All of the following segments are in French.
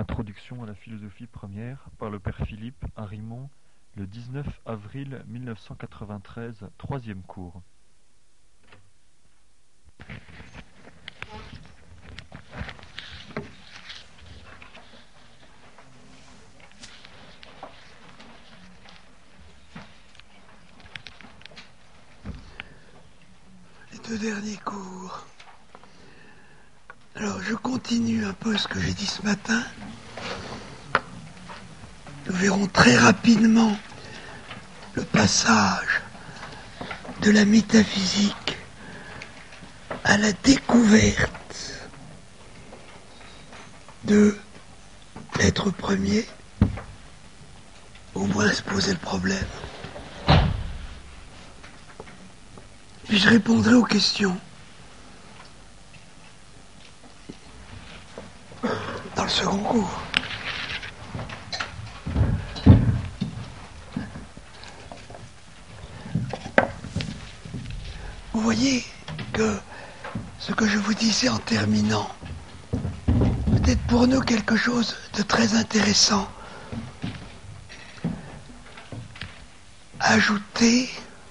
Introduction à la philosophie première par le père Philippe à Rimont, le 19 avril 1993, troisième cours. Les deux derniers cours. Alors, je continue un peu ce que j'ai dit ce matin. Nous verrons très rapidement le passage de la métaphysique à la découverte de l'être premier, au moins se poser le problème. Puis je répondrai aux questions dans le second cours. Vous voyez que ce que je vous disais en terminant, peut-être pour nous quelque chose de très intéressant. Ajouter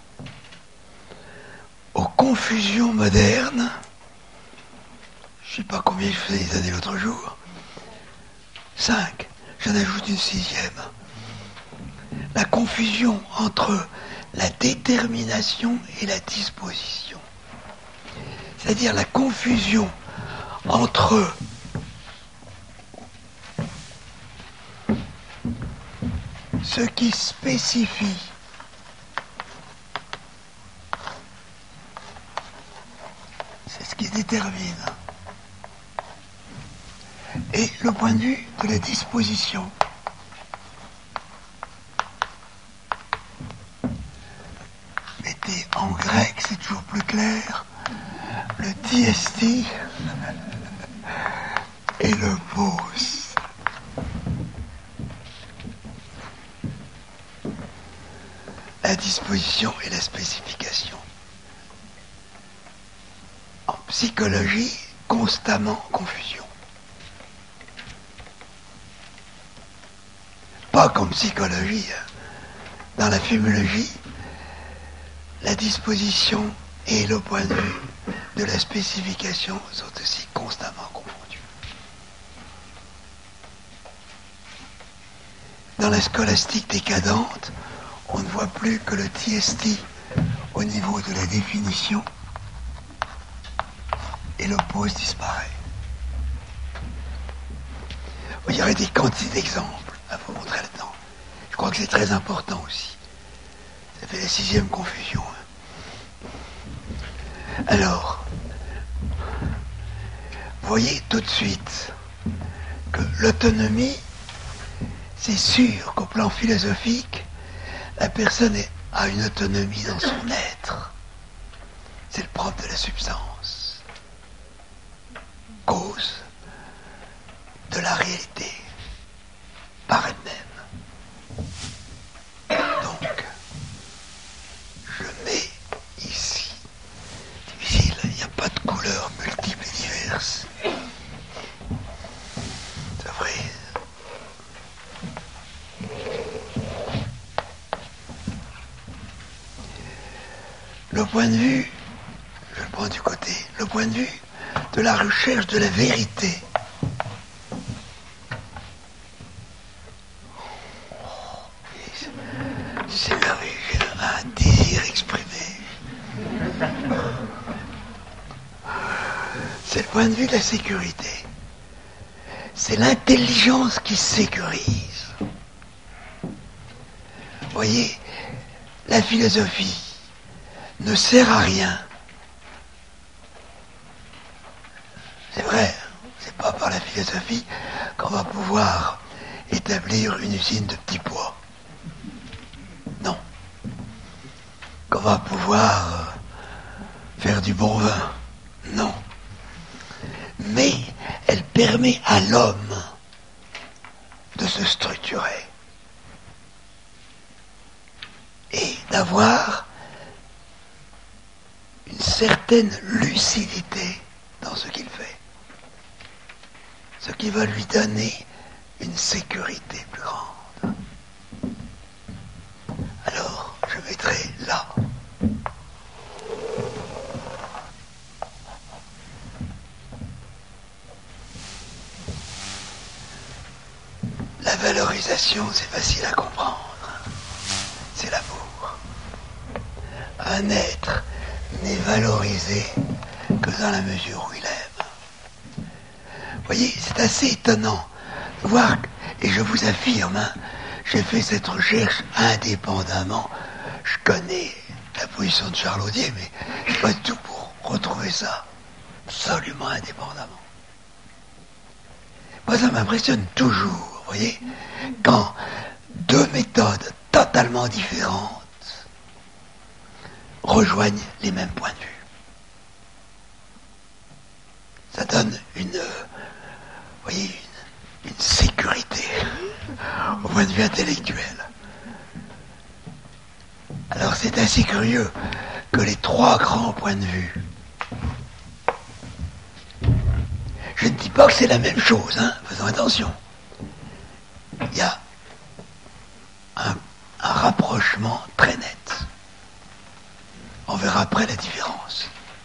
aux confusions modernes, je ne sais pas combien je faisais les années l'autre jour, 5, j'en ajoute une 6e. La confusion entre la détermination et la disposition. C'est-à-dire la confusion entre ce qui spécifie c'est ce qui détermine et le point de vue de la disposition. Mettez en grec, c'est toujours plus clair, le diesti et le pos. La disposition et la spécification. En psychologie, constamment confusion. Pas comme psychologie, dans la fémologie, la disposition et le point de vue de la spécification sont aussi constamment confondus. Dans la scolastique décadente, on ne voit plus que le tiesti au niveau de la définition et le pos disparaît. Il y aurait des quantités d'exemples à vous montrer là-dedans. Je crois que c'est très important aussi. Ça fait la 6e confusion. Alors, voyez tout de suite que l'autonomie, c'est sûr qu'au plan philosophique, la personne a une autonomie dans son être. C'est le propre de la substance. Cause de la réalité par elle-même. Donc, je mets ici. Difficile, il n'y a pas de couleurs multiples et diverses. C'est vrai. Le point de vue, je le prends du côté, le point de vue de la recherche de la vérité. C'est merveilleux, j'ai un désir exprimé. C'est le point de vue de la sécurité. C'est l'intelligence qui sécurise. Vous voyez, la philosophie ne sert à rien. C'est vrai, c'est pas par la philosophie qu'on va pouvoir établir une usine de petits pois. Non. Qu'on va pouvoir faire du bon vin. Non. Mais elle permet à l'homme de se structurer et d'avoir une certaine lucidité dans ce qu'il fait. Ce qui va lui donner une sécurité plus grande. Alors, je mettrai là. La valorisation, c'est facile à comprendre. C'est l'amour. Un être n'est valorisé que dans la mesure où il aime. Vous voyez, c'est assez étonnant de voir, et je vous affirme, j'ai fait cette recherche indépendamment. Je connais la position de Charles Audier, mais je n'ai pas du tout pour retrouver ça absolument indépendamment. Moi, ça m'impressionne toujours. Vous voyez, quand deux méthodes totalement différentes rejoignent les mêmes points de vue. Ça donne une sécurité au point de vue intellectuel. Alors c'est assez curieux que les trois grands points de vue, je ne dis pas que c'est la même chose, faisons attention. Il y a un rapprochement très net. On verra après la différence.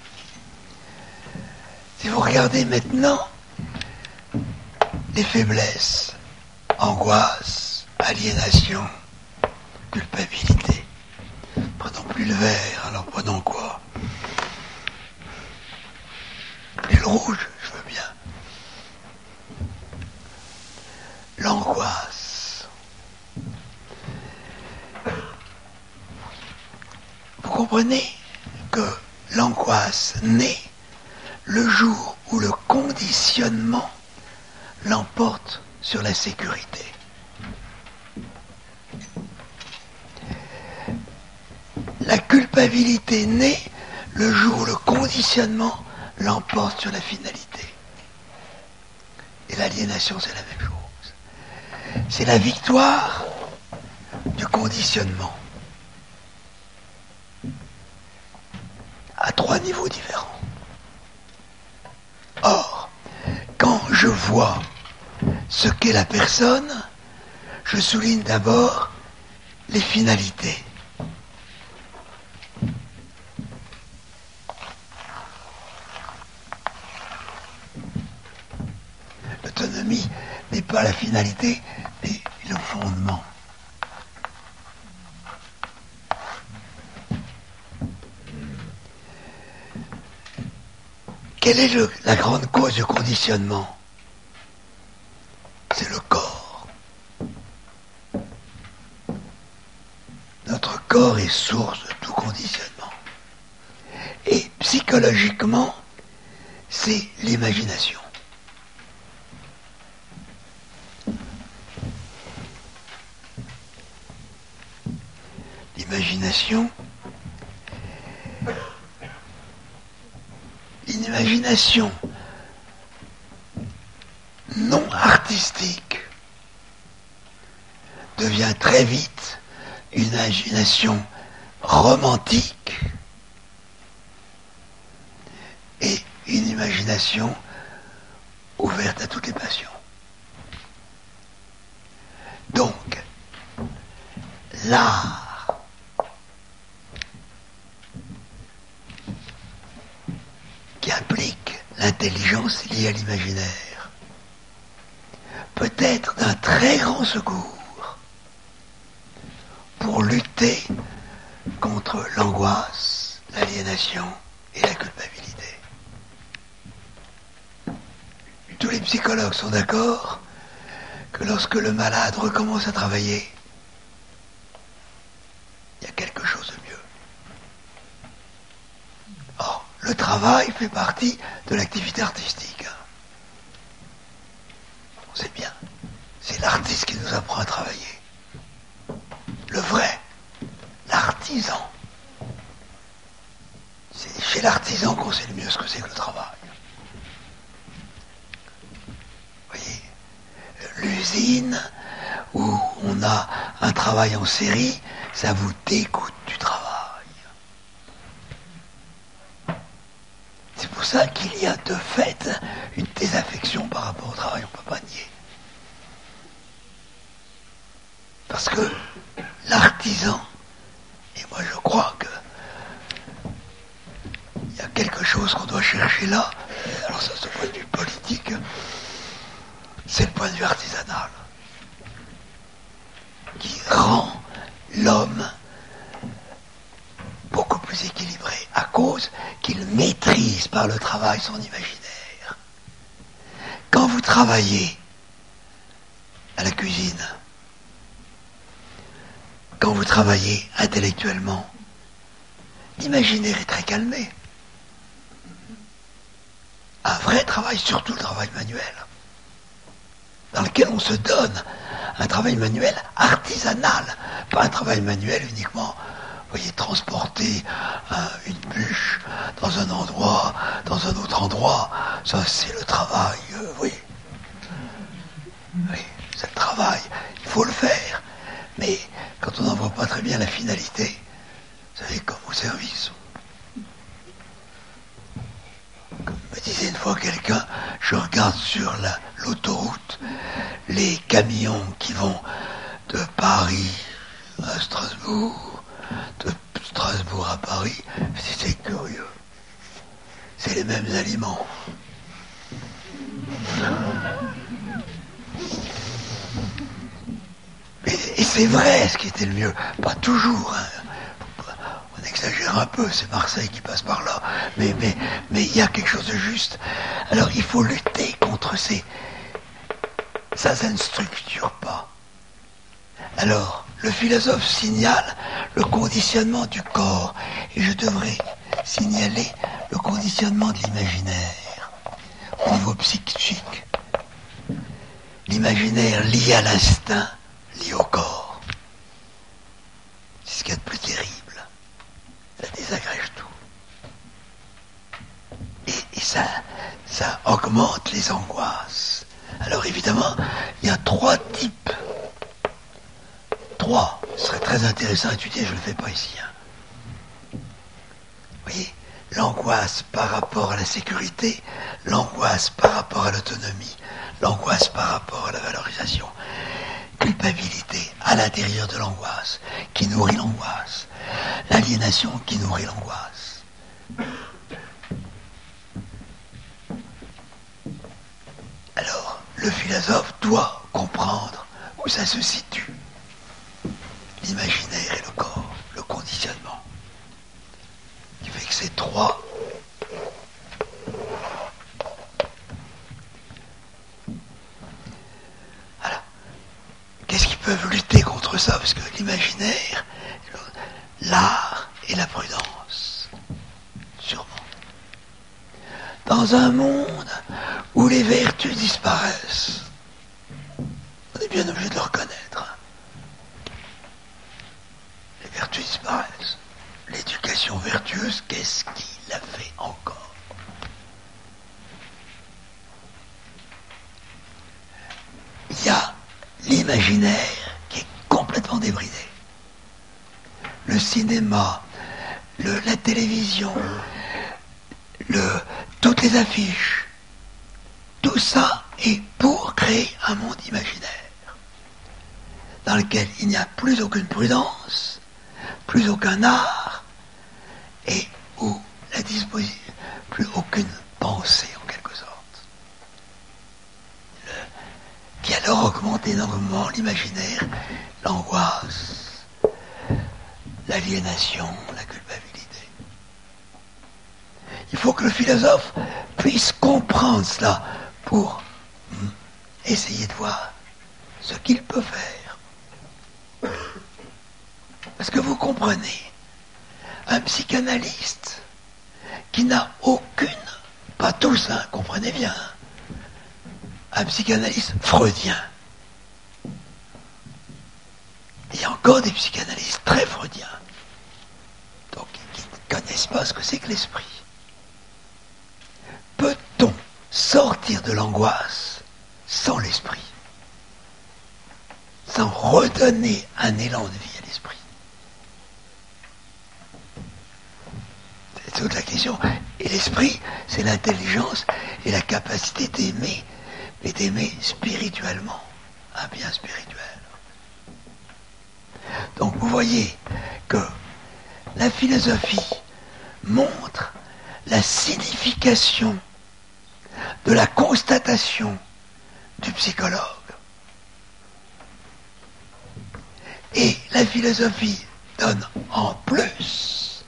Si vous regardez maintenant les faiblesses, angoisse, aliénation, culpabilité. Prenons plus le vert, alors prenons quoi? Plus le rouge, je veux bien. L'angoisse. Vous comprenez que l'angoisse naît le jour où le conditionnement l'emporte sur la sécurité. La culpabilité naît le jour où le conditionnement l'emporte sur la finalité. Et l'aliénation, c'est la même chose. C'est la victoire du conditionnement à trois niveaux différents. Or, quand je vois ce qu'est la personne, je souligne d'abord les finalités. L'autonomie n'est pas la finalité, mais le fondement. Quelle est la grande cause du conditionnement? C'est le corps. Notre corps est source de tout conditionnement. Et psychologiquement, c'est l'imagination. L'imagination, une imagination non artistique devient très vite une imagination romantique et une imagination ouverte à toutes les passions. Donc, l'art qui implique l'intelligence liée à l'imaginaire peut être d'un très grand secours pour lutter contre l'angoisse, l'aliénation et la culpabilité. Tous les psychologues sont d'accord que lorsque le malade recommence à travailler, il y a quelque chose de mieux. Or, le travail fait partie de l'activité artistique. On sait bien, c'est l'artiste qui nous apprend à travailler. Le vrai, l'artisan. C'est chez l'artisan qu'on sait le mieux ce que c'est que le travail. Vous voyez, l'usine où on a un travail en série, ça vous dégoûte du travail. C'est pour ça qu'il y a de fait une désaffection par rapport au travail, on ne peut pas nier. Parce que l'artisan, et moi je crois que il y a quelque chose qu'on doit chercher là, alors ça c'est le point de vue politique, c'est le point de vue artisanal, qui rend l'homme beaucoup plus équilibré, à cause qu'il maîtrise par le travail son imaginaire. Quand vous travaillez à la cuisine, quand vous travaillez intellectuellement, l'imaginaire est très calmé. Un vrai travail, surtout le travail manuel, dans lequel on se donne un travail manuel artisanal, pas un travail manuel uniquement, vous voyez, transporter une bûche dans un endroit, dans un autre endroit, ça c'est le travail, oui, c'est le travail, il faut le faire, mais quand on n'en voit pas très bien la finalité, vous savez, comme au service. Comme me disait une fois quelqu'un, je regarde sur l'autoroute les camions qui vont de Paris à Strasbourg, de Strasbourg à Paris, c'est curieux. C'est les mêmes aliments. Et c'est vrai ce qui était le mieux. Pas toujours, hein. On exagère un peu, c'est Marseille qui passe par là. Mais il y a quelque chose de juste. Alors il faut lutter contre ces... Ça ne structure pas. Alors, le philosophe signale le conditionnement du corps. Et je devrais signaler le conditionnement de l'imaginaire au niveau psychique. L'imaginaire lié à l'instinct, lié au corps. C'est ce qu'il y a de plus terrible. Ça désagrège tout. Et ça augmente les angoisses. Alors évidemment, il y a 3 types. 3. Ce serait très intéressant à étudier, je ne le fais pas ici. Hein. Vous voyez, l'angoisse par rapport à la sécurité, l'angoisse par rapport à l'autonomie, l'angoisse par rapport à la valorisation. Culpabilité à l'intérieur de l'angoisse, qui nourrit l'angoisse. L'aliénation qui nourrit l'angoisse. Alors, le philosophe doit comprendre où ça se situe. L'imaginaire et le corps, le conditionnement. Qui fait que ces 3 voilà. Qu'est-ce qui peuvent lutter contre ça? Parce que l'imaginaire, l'art et la prudence, sûrement. Dans un monde où les vertus disparaissent, on est bien obligé de le reconnaître. Les vertus disparaissent. L'éducation vertueuse, qu'est-ce qui la fait encore? Il y a l'imaginaire qui est complètement débridé. Le cinéma, la télévision, toutes les affiches, tout ça est pour créer un monde imaginaire dans lequel il n'y a plus aucune prudence, plus aucun art, et où la disposition, plus aucune pensée en quelque sorte. Qui alors augmente énormément l'imaginaire, l'angoisse, l'aliénation, la culpabilité. Il faut que le philosophe puisse comprendre cela pour essayer de voir ce qu'il peut faire. Parce que vous comprenez, un psychanalyste qui n'a aucune, pas tous, hein, comprenez bien, un psychanalyste freudien. Il y a encore des psychanalystes très freudiens, donc qui ne connaissent pas ce que c'est que l'esprit. Peut-on sortir de l'angoisse sans l'esprit, sans redonner un élan de vie à l'esprit? C'est toute la question. Et l'esprit, c'est l'intelligence et la capacité d'aimer, mais d'aimer spirituellement, un bien spirituel. Donc vous voyez que la philosophie montre la signification de la constatation du psychologue. Et la philosophie donne en plus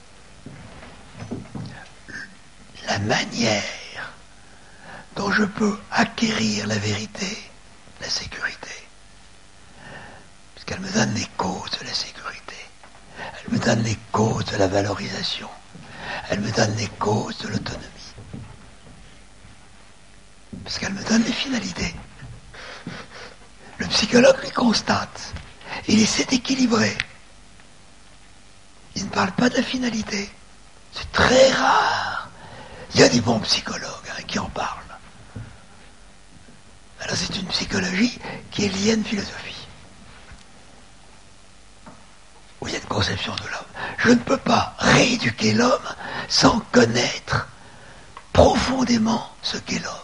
la manière dont je peux acquérir la vérité, la sécurité. Puisqu'elle me donne les causes de la sécurité. Elle me donne les causes de la valorisation. Elle me donne les causes de l'autonomie. Parce qu'elle me donne les finalités. Le psychologue les constate. Il essaie d'équilibrer. Il ne parle pas de la finalité. C'est très rare. Il y a des bons psychologues qui en parlent. Alors c'est une psychologie qui est liée à une philosophie. Où il y a une conception de l'homme. Je ne peux pas rééduquer l'homme sans connaître profondément ce qu'est l'homme.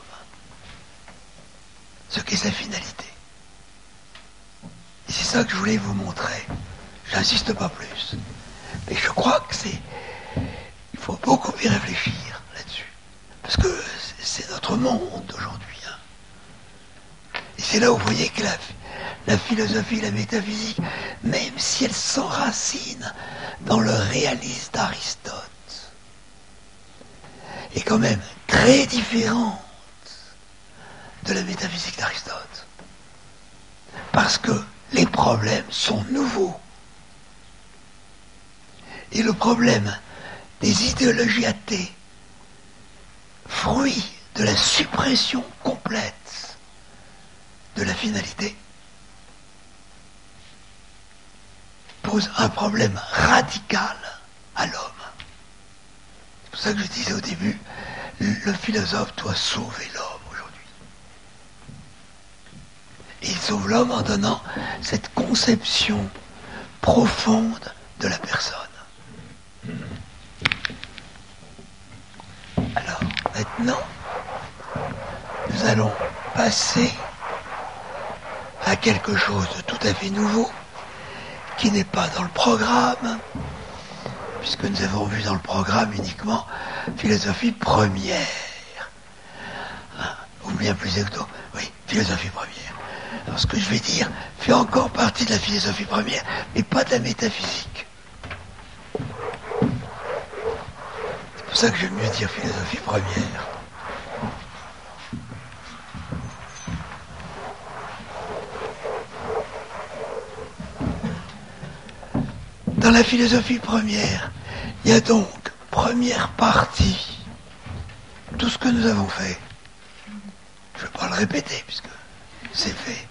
Ce qu'est sa finalité. Et c'est ça que je voulais vous montrer. J'insiste pas plus. Mais je crois que il faut beaucoup y réfléchir là-dessus. Parce que c'est notre monde aujourd'hui. Et c'est là où vous voyez que la philosophie, la métaphysique, même si elle s'enracine dans le réalisme d'Aristote, est quand même très différente de la métaphysique d'Aristote. Parce que les problèmes sont nouveaux. Et le problème des idéologies athées, fruit de la suppression complète de la finalité, pose un problème radical à l'homme. C'est pour ça que je disais au début, le philosophe doit sauver l'homme aujourd'hui. Et il sauve l'homme en donnant cette conception profonde de la personne. Alors, maintenant, nous allons passer à quelque chose de tout à fait nouveau, qui n'est pas dans le programme, puisque nous avons vu dans le programme uniquement philosophie première. Ou bien plus exactement, oui, philosophie première. Alors ce que je vais dire fait encore partie de la philosophie première, mais pas de la métaphysique. C'est pour ça que j'aime mieux dire philosophie première. Dans la philosophie première, il y a donc, première partie, tout ce que nous avons fait. Je ne vais pas le répéter, puisque c'est fait.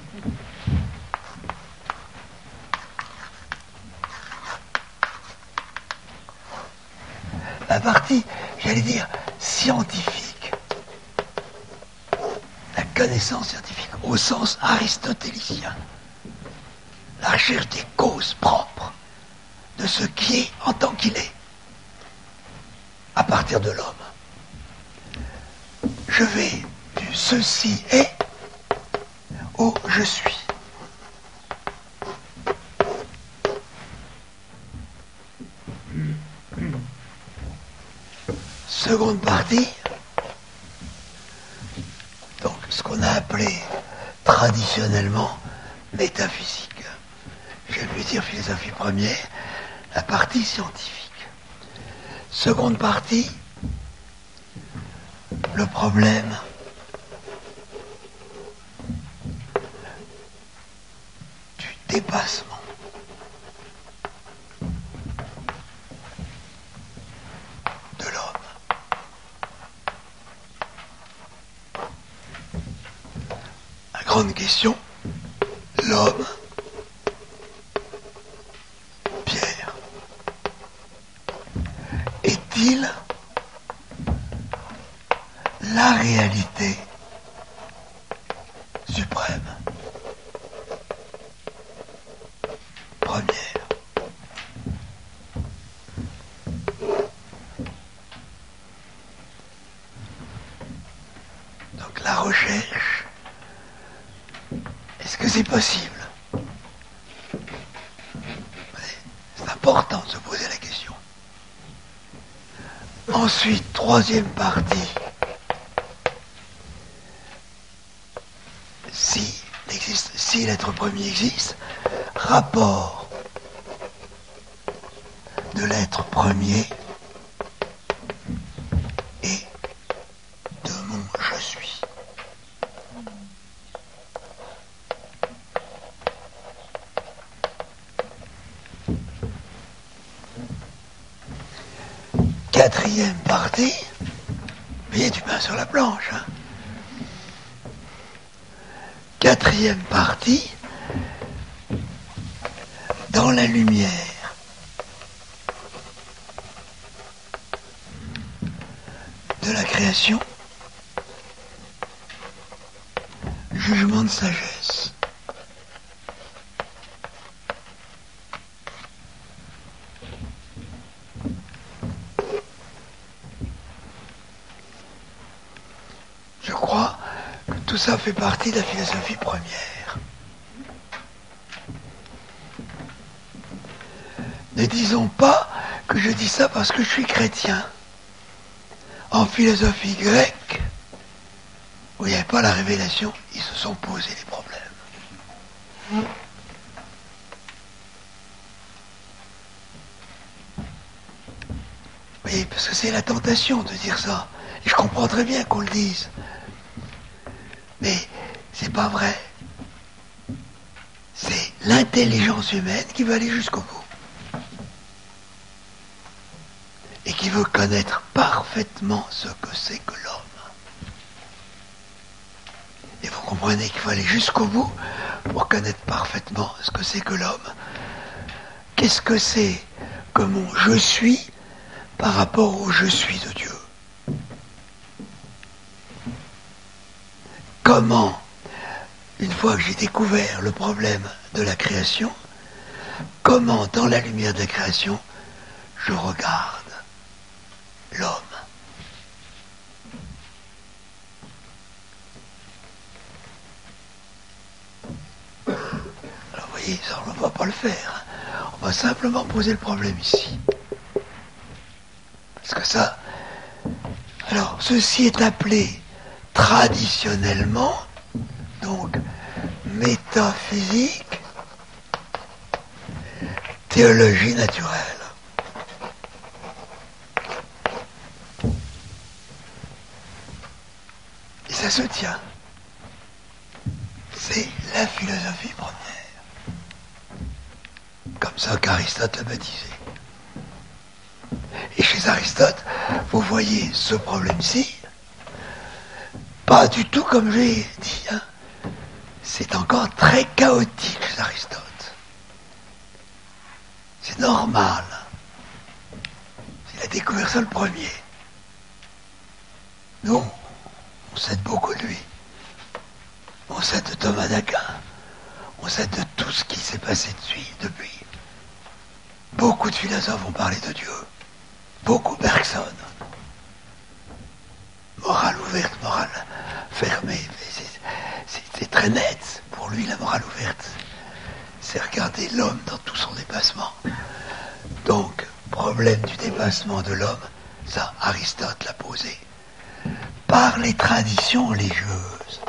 La partie, j'allais dire, scientifique. La connaissance scientifique, au sens aristotélicien. La recherche des causes propres de ce qui est en tant qu'il est, à partir de l'homme. Je vais du ceci est au je suis. Seconde partie, donc ce qu'on a appelé traditionnellement métaphysique. Je vais lui dire philosophie première, la partie scientifique. Seconde partie, le problème du dépassement. De l'homme. La grande question, l'homme, Pierre, est-il la réalité suprême? Première. Donc la recherche, est-ce que c'est possible? Ensuite, troisième partie. Si l'être premier existe, rapport de l'être premier et de mon je suis. Quatrième partie, il y a du pain sur la planche. Hein. Quatrième partie, dans la lumière de la création, jugement de sagesse. Je crois que tout ça fait partie de la philosophie première. Ne disons pas que je dis ça parce que je suis chrétien. En philosophie grecque, où il n'y avait pas la révélation, ils se sont posés les problèmes. Oui, parce que c'est la tentation de dire ça. Et je comprends très bien qu'on le dise. Mais c'est pas vrai. C'est l'intelligence humaine qui veut aller jusqu'au bout. Et qui veut connaître parfaitement ce que c'est que l'homme. Et vous comprenez qu'il faut aller jusqu'au bout pour connaître parfaitement ce que c'est que l'homme. Qu'est-ce que c'est que mon je suis par rapport au je suis de Dieu? Comment, une fois que j'ai découvert le problème de la création, comment dans la lumière de la création, je regarde l'homme? Alors vous voyez, ça on ne va pas le faire. On va simplement poser le problème ici. Parce que ça... Alors, ceci est appelé traditionnellement, donc, métaphysique, théologie naturelle. Et ça se tient. C'est la philosophie première. Comme ça qu'Aristote l'a baptisé. Et chez Aristote, vous voyez ce problème-ci, pas du tout comme j'ai dit. Hein. C'est encore très chaotique chez Aristote. C'est normal. Il a découvert ça le premier. Nous, on sait beaucoup de lui. On sait de Thomas d'Aquin. On sait de tout ce qui s'est passé depuis. Beaucoup de philosophes ont parlé de Dieu. Beaucoup Bergson. Morale ouverte, morale fermée. C'est très net. Pour lui, la morale ouverte, c'est regarder l'homme dans tout son dépassement. Donc, problème du dépassement de l'homme, ça, Aristote l'a posé. Par les traditions religieuses.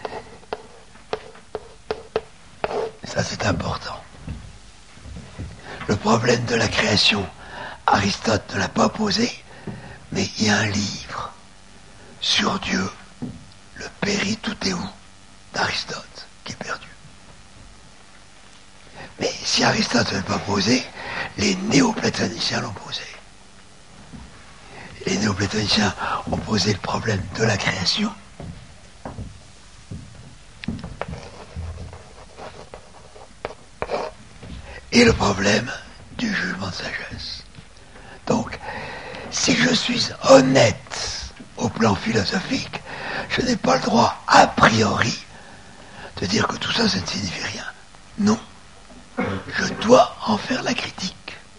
Ça, c'est important. Le problème de la création, Aristote ne l'a pas posé, mais il y a un livre sur Dieu, le Peri-tout-est-où d'Aristote, qui est perdu. Mais si Aristote ne l'avait pas posé, les néoplatoniciens l'ont posé. Les néoplatoniciens ont posé le problème de la création. Et le problème du jugement de sagesse. Donc, si je suis honnête au plan philosophique, je n'ai pas le droit, a priori, de dire que tout ça, ça ne signifie rien. Non. Je dois en faire la critique.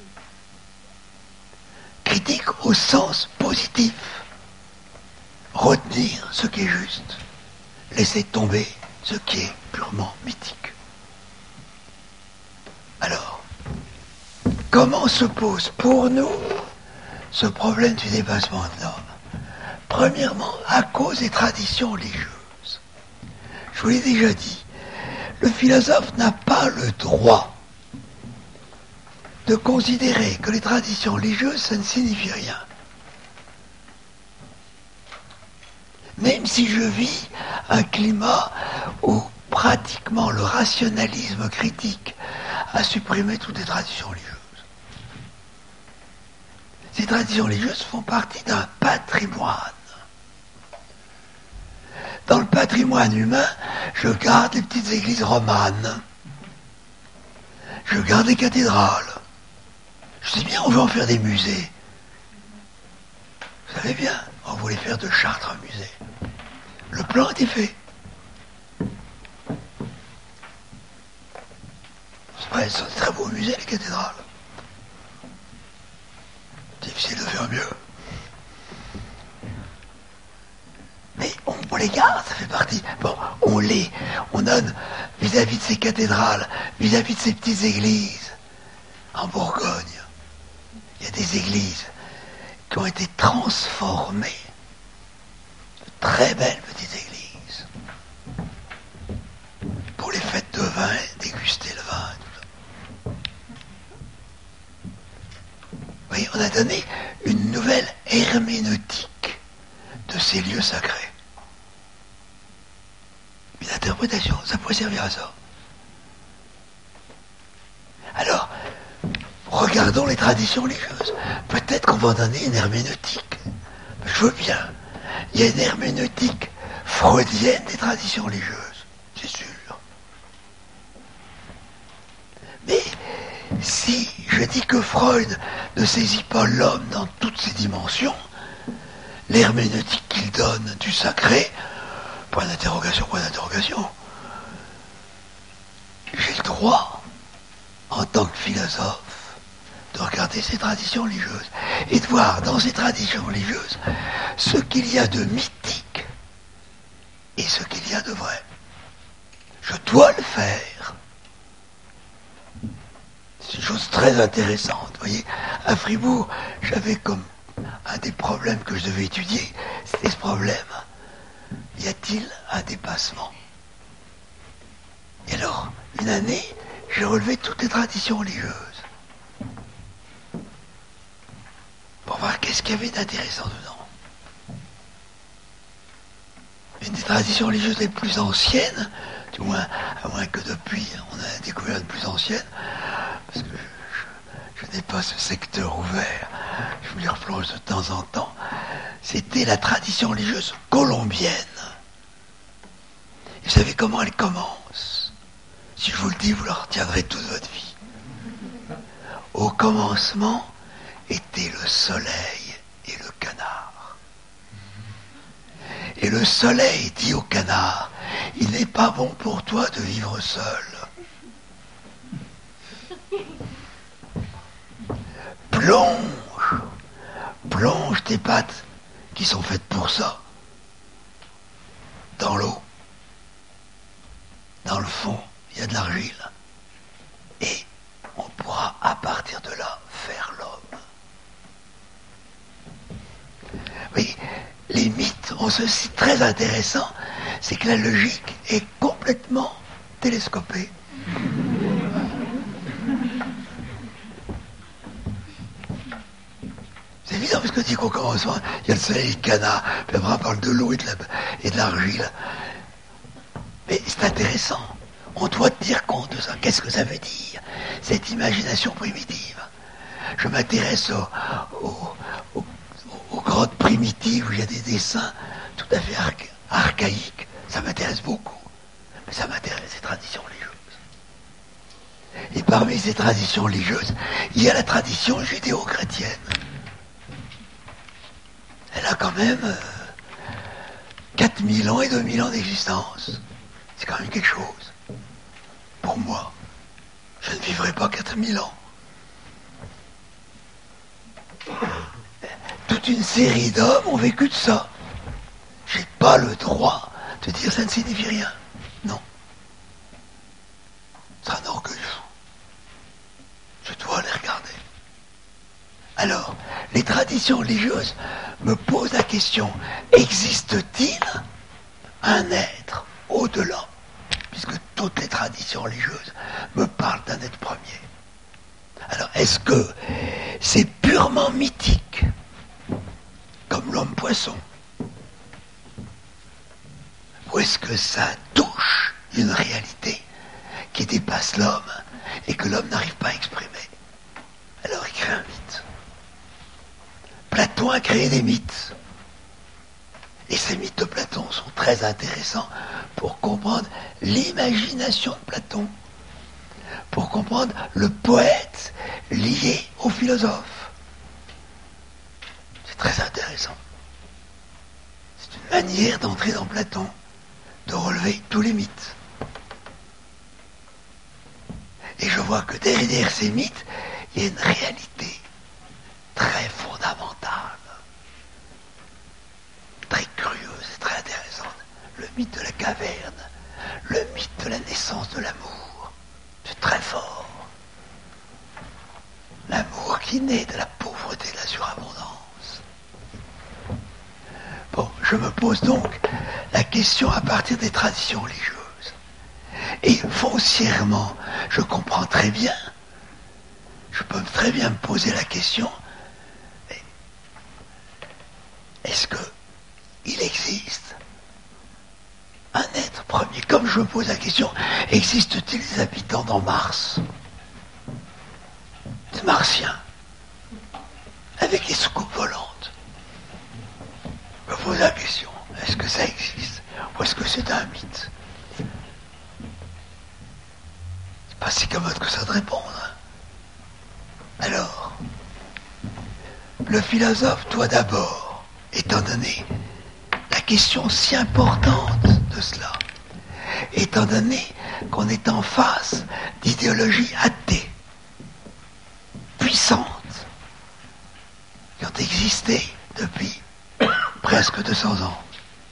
Critique au sens positif. Retenir ce qui est juste. Laisser tomber ce qui est purement mythique. Alors, comment se pose pour nous ce problème du dépassement de l'homme? Premièrement, à cause des traditions religieuses. Je vous l'ai déjà dit, le philosophe n'a pas le droit de considérer que les traditions religieuses, ça ne signifie rien. Même si je vis un climat où pratiquement le rationalisme critique a supprimé toutes les traditions religieuses. Ces traditions religieuses font partie d'un patrimoine. Dans le patrimoine humain, je garde les petites églises romanes. Je garde les cathédrales. Je sais bien, on veut en faire des musées. Vous savez bien, on voulait faire de Chartres un musée. Le plan a été fait. C'est vrai, ce sont des très beaux musées, les cathédrales. Difficile de faire mieux. Mais on les garde, ça fait partie. Bon, on donne vis-à-vis de ces cathédrales, vis-à-vis de ces petites églises. En Bourgogne, il y a des églises qui ont été transformées. De très belles petites églises. Pour les fêtes de vin, déguster le vin. Oui, on a donné une nouvelle herméneutique de ces lieux sacrés. Une interprétation, ça pourrait servir à ça. Alors, regardons les traditions religieuses. Peut-être qu'on va en donner une herméneutique. Je veux bien. Il y a une herméneutique freudienne des traditions religieuses, c'est sûr. Mais si je dis que Freud ne saisit pas l'homme dans toutes ses dimensions, l'herméneutique qu'il donne du sacré, point d'interrogation, j'ai le droit, en tant que philosophe, de regarder ces traditions religieuses et de voir dans ces traditions religieuses ce qu'il y a de mythique et ce qu'il y a de vrai. Je dois le faire. C'est une chose très intéressante. Vous voyez, à Fribourg, j'avais comme un des problèmes que je devais étudier, c'était ce problème. Y a-t-il un dépassement? Et alors, une année, j'ai relevé toutes les traditions religieuses. Pour voir qu'est-ce qu'il y avait d'intéressant dedans. Une des traditions religieuses les plus anciennes, du moins, à moins que depuis on a découvert une plus ancienne, parce que je n'ai pas ce secteur ouvert, je me les replonge de temps en temps, c'était la tradition religieuse colombienne. Et vous savez comment elle commence? Si je vous le dis, vous la retiendrez toute votre vie. Au commencement était le soleil et le canard. Et le soleil dit au canard, il n'est pas bon pour toi de vivre seul. Plonge tes pattes, qui sont faites pour ça, dans l'eau. Dans le fond, il y a de l'argile. Et on pourra, à partir de là, faire l'homme. Oui, les mythes ont ceci très intéressant, c'est que la logique est complètement télescopée. C'est évident, parce que dit qu'au commencement, il y a le soleil et le canard, puis après on parle de l'eau et de l'argile. Mais c'est intéressant. On doit tenir compte de ça. Qu'est-ce que ça veut dire, cette imagination primitive? Je m'intéresse aux grottes primitives où il y a des dessins tout à fait archaïques. Ça m'intéresse beaucoup. Mais ça m'intéresse ces traditions religieuses. Et parmi ces traditions religieuses, il y a la tradition judéo-chrétienne. Elle a quand même 4000 ans et 2000 ans d'existence. C'est quand même quelque chose. Pour moi, je ne vivrai pas 4000 ans. Toute une série d'hommes ont vécu de ça. J'ai pas le droit de dire ça ne signifie rien. Non. C'est un orgueil fou. Je dois les regarder. Alors, les traditions traditions religieuses me posent la question, existe-t-il un être au-delà? Puisque toutes les traditions religieuses me parlent d'un être premier. Alors, est-ce que c'est purement mythique, comme l'homme-poisson? Ou est-ce que ça touche une réalité qui dépasse l'homme et que l'homme n'arrive pas à exprimer? Alors il crée un mythe. Platon a créé des mythes. Et ces mythes de Platon sont très intéressants pour comprendre l'imagination de Platon, pour comprendre le poète lié au philosophe. C'est très intéressant. C'est une manière d'entrer dans Platon, de relever tous les mythes. Et je vois que derrière ces mythes, il y a une réalité très fondamentale, très curieuse et très intéressante. Le mythe de la caverne, le mythe de la naissance de l'amour. C'est très fort. L'amour qui naît de la pauvreté, de la surabondance. Bon, je me pose donc la question à partir des traditions religieuses. Et foncièrement, je comprends très bien, je peux très bien me poser la question, est-ce qu'il existe un être premier? Comme je me pose la question, existe-t-il des habitants dans Mars? Des martiens, avec des soucoupes volantes? Je me pose la question, est-ce que ça existe? Ou est-ce que c'est un mythe? C'est pas si commode que ça de répondre. Alors, le philosophe doit d'abord, étant donné la question si importante de cela, étant donné qu'on est en face d'idéologies athées, puissantes, qui ont existé depuis presque 200 ans,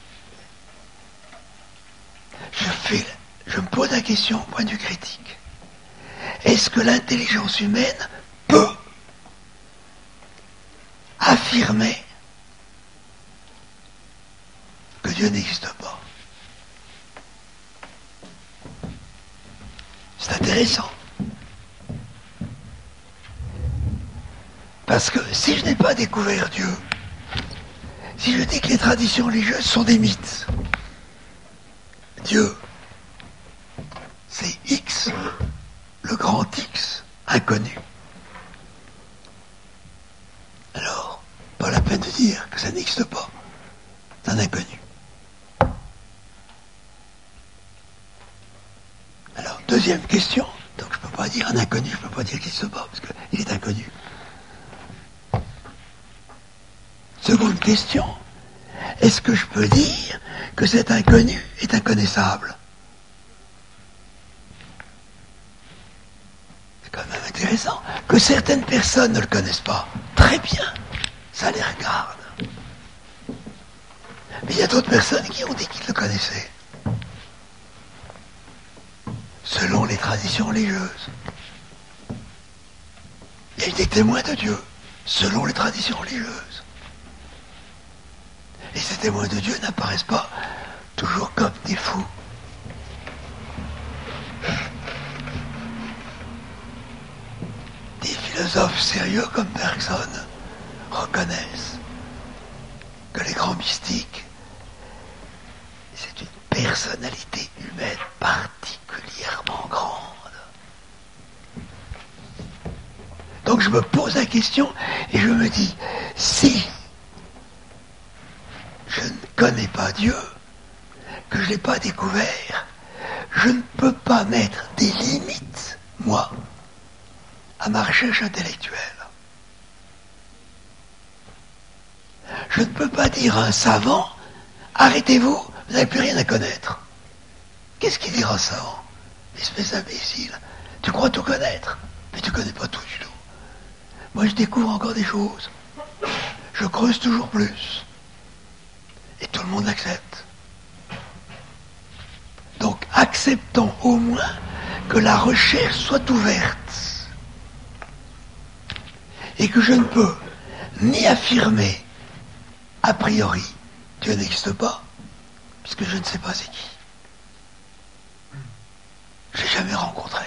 je me pose la question au point de vue critique. Est-ce que l'intelligence humaine peut affirmer que Dieu n'existe pas? C'est intéressant. Parce que si je n'ai pas découvert Dieu, si je dis que les traditions religieuses sont des mythes, Dieu, c'est X, le grand X, inconnu. Alors, pas la peine de dire que ça n'existe pas. C'est un inconnu. Alors, deuxième question. Donc, je ne peux pas dire un inconnu, je ne peux pas dire qu'il n'existe pas, parce qu'il est inconnu. Seconde question. Est-ce que je peux dire que cet inconnu est inconnaissable? C'est quand même intéressant. Que certaines personnes ne le connaissent pas. Très bien. Ça les regarde. Mais il y a d'autres personnes qui ont dit qu'ils le connaissaient. Selon les traditions religieuses. Il y a eu des témoins de Dieu, selon les traditions religieuses. Et ces témoins de Dieu n'apparaissent pas toujours comme des fous. Des philosophes sérieux comme Bergson reconnaissent que les grands mystiques, c'est une personnalité humaine particulièrement grande. Donc je me pose la question et je me dis, si je ne connais pas Dieu, que je ne l'ai pas découvert, je ne peux pas mettre des limites, moi, à ma recherche intellectuelle. Je ne peux pas dire à un savant, arrêtez-vous, vous n'avez plus rien à connaître. Qu'est-ce qu'il dira, savant? Espèce d'imbécile. Tu crois tout connaître, mais tu ne connais pas tout du tout. Moi, je découvre encore des choses. Je creuse toujours plus. Et tout le monde l'accepte. Donc, acceptons au moins que la recherche soit ouverte. Et que je ne peux ni affirmer a priori Dieu n'existe pas, puisque je ne sais pas c'est qui. Je l'ai jamais rencontré.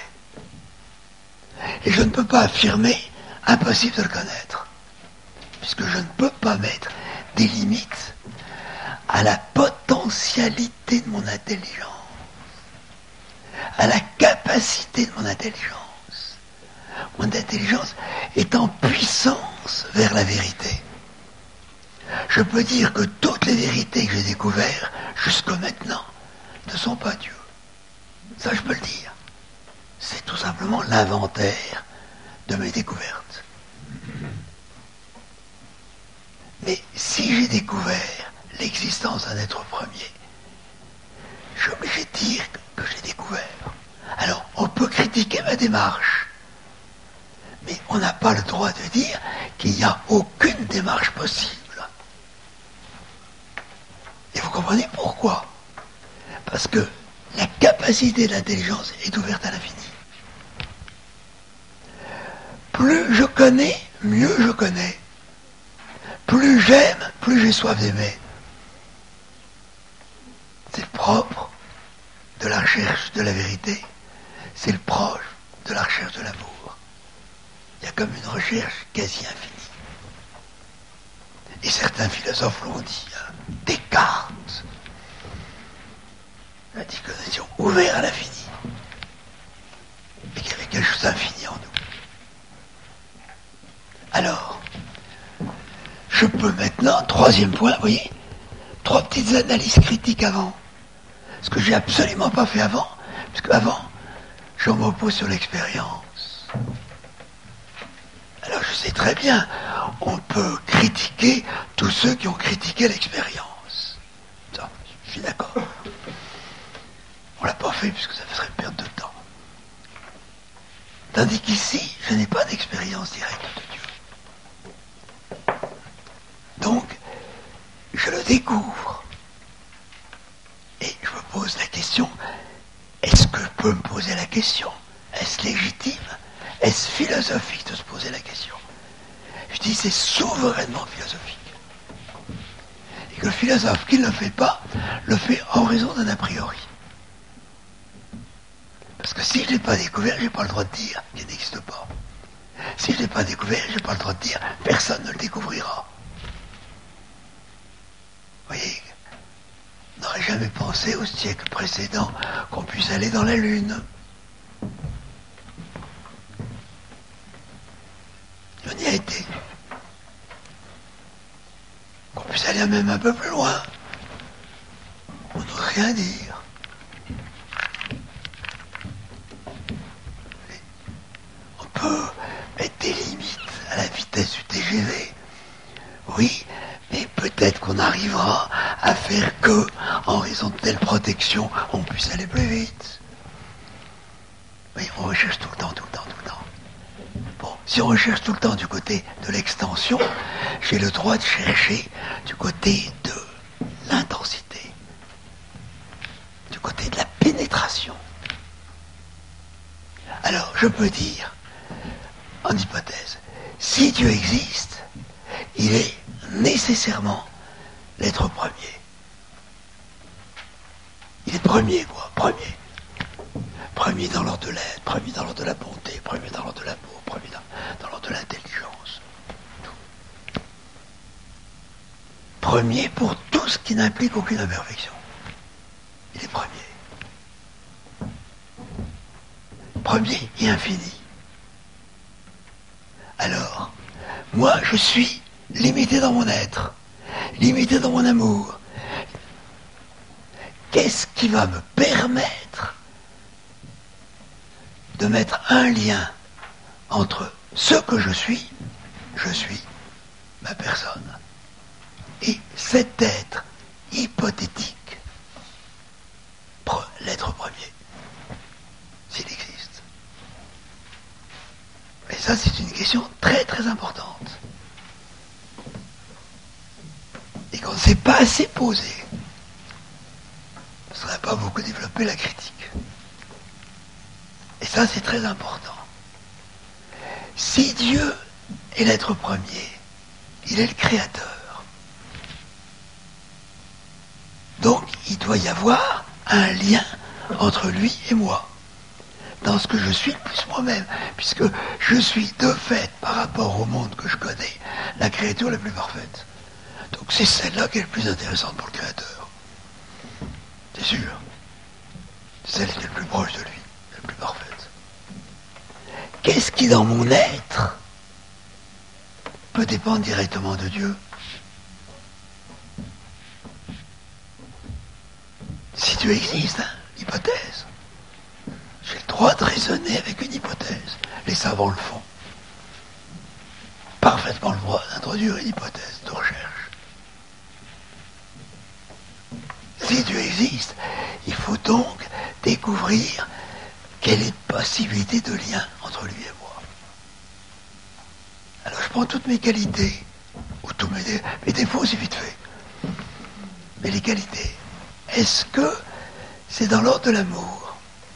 Et je ne peux pas affirmer impossible de le connaître, puisque je ne peux pas mettre des limites à la potentialité de mon intelligence, à la capacité de mon intelligence. Mon intelligence est en puissance vers la vérité. Je peux dire que toutes les vérités que j'ai découvertes jusqu'à maintenant ne sont pas Dieu. Ça, je peux le dire. C'est tout simplement l'inventaire de mes découvertes. Mais si j'ai découvert l'existence d'un être premier, je suis obligé de dire que j'ai découvert. Alors, on peut critiquer ma démarche, mais on n'a pas le droit de dire qu'il n'y a aucune démarche possible. Et vous comprenez pourquoi? Parce que la capacité de l'intelligence est ouverte à l'infini. Plus je connais, mieux je connais. Plus j'aime, plus j'ai soif d'aimer. C'est le propre de la recherche de la vérité. C'est le proche de la recherche de l'amour. Il y a comme une recherche quasi infinie. Et certains philosophes l'ont dit, hein, Descartes a dit que nous étions ouverts à l'infini. Et qu'il y avait quelque chose d'infini en nous. Alors, je peux maintenant, troisième point, vous voyez, 3 petites analyses critiques avant. Ce que j'ai absolument pas fait avant, parce qu'avant, je m'oppose sur l'expérience. Alors je sais très bien, on peut critiquer tous ceux qui ont critiqué l'expérience. Ça, je suis d'accord. On l'a pas fait puisque ça serait une perte de temps. Tandis qu'ici, je n'ai pas d'expérience directe de Dieu. Donc, je le découvre. Et je me pose la question, est-ce que je peux me poser la question? Est-ce légitime? Est-ce philosophique de se poser la question? Je dis c'est souverainement philosophique. Et que le philosophe qui ne le fait pas, le fait en raison d'un a priori. Parce que si je ne l'ai pas découvert, je n'ai pas le droit de dire qu'il n'existe pas. Si je ne l'ai pas découvert, je n'ai pas le droit de dire personne ne le découvrira. Vous voyez, on n'aurait jamais pensé au siècle précédent qu'on puisse aller dans la Lune. On y a été. Qu'on puisse aller même un peu plus loin. On n'ose rien dire. On peut mettre des limites à la vitesse du TGV. Oui, mais peut-être qu'on arrivera à faire que, en raison de telle protection, on puisse aller plus vite. Oui, on recherche tout le temps. Bon, si on recherche tout le temps du côté de l'extension, j'ai le droit de chercher du côté de l'intensité, du côté de la pénétration. Alors, je peux dire, en hypothèse, si Dieu existe, il est nécessairement l'être premier. Il est premier, quoi, premier. Premier dans l'ordre de l'être, premier dans l'ordre de la bonté, premier dans l'ordre de l'amour, premier dans l'ordre de l'intelligence. Tout. Premier pour tout ce qui n'implique aucune imperfection. Il est premier. Premier et infini. Alors, moi, je suis limité dans mon être, limité dans mon amour. Qu'est-ce qui va me permettre de mettre un lien entre ce que je suis, ma personne, et cet être hypothétique, l'être premier, s'il existe. Et ça, c'est une question très très importante. Et qu'on ne s'est pas assez posé. Ça n'a pas beaucoup développé la critique. Et ça, c'est très important. Si Dieu est l'être premier, Il est le créateur. Donc, il doit y avoir un lien entre lui et moi, dans ce que je suis plus moi-même, puisque je suis de fait, par rapport au monde que je connais, la créature la plus parfaite. Donc c'est celle-là qui est la plus intéressante pour le créateur. C'est sûr. C'est celle qui est le plus proche de lui, la plus parfaite. Qu'est-ce qui, dans mon être, peut dépendre directement de Dieu? Si Dieu existe, hypothèse. J'ai le droit de raisonner avec une hypothèse. Les savants le font. Parfaitement le droit d'introduire une hypothèse de recherche. Si Dieu existe, il faut donc découvrir quelle est la possibilité de lien entre lui et moi. Alors je prends toutes mes qualités, ou tous mes défauts, c'est vite fait. Mais les qualités, est-ce que c'est dans l'ordre de l'amour?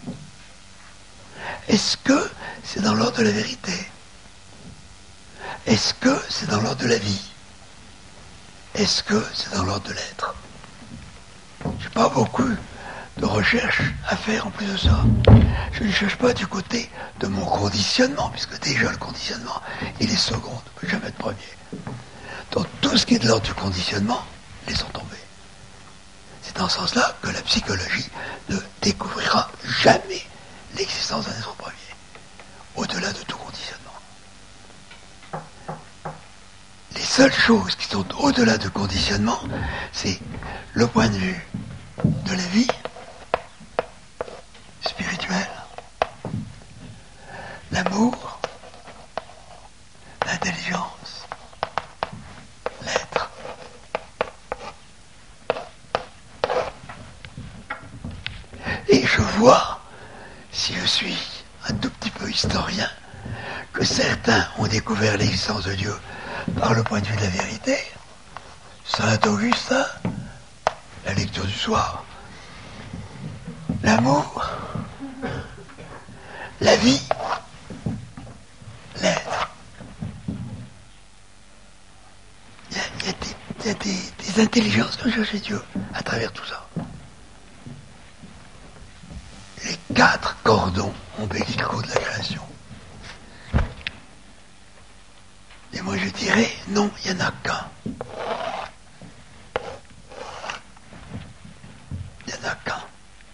Est-ce que c'est dans l'ordre de la vérité? Est-ce que c'est dans l'ordre de la vie? Est-ce que c'est dans l'ordre de l'être? Je n'ai pas beaucoup de recherche à faire en plus de ça. Je ne cherche pas du côté de mon conditionnement, puisque déjà le conditionnement, il est second, ne peut jamais être premier. Donc tout ce qui est de l'ordre du conditionnement, laissons tomber. C'est dans ce sens-là que la psychologie ne découvrira jamais l'existence d'un être premier, au-delà de tout conditionnement. Les seules choses qui sont au-delà de conditionnement, c'est le point de vue de la vie spirituelle, l'amour, l'intelligence, l'être. Et je vois, si je suis un tout petit peu historien, que certains ont découvert l'existence de Dieu par le point de vue de la vérité. Saint Augustin, la lecture du soir, l'amour, la vie, l'être. Il y a des intelligences qui ont cherché Dieu à travers tout ça. Les 4 cordons ombilicaux de la création. Et moi je dirais, non, il n'y en a qu'un. Il n'y en a qu'un.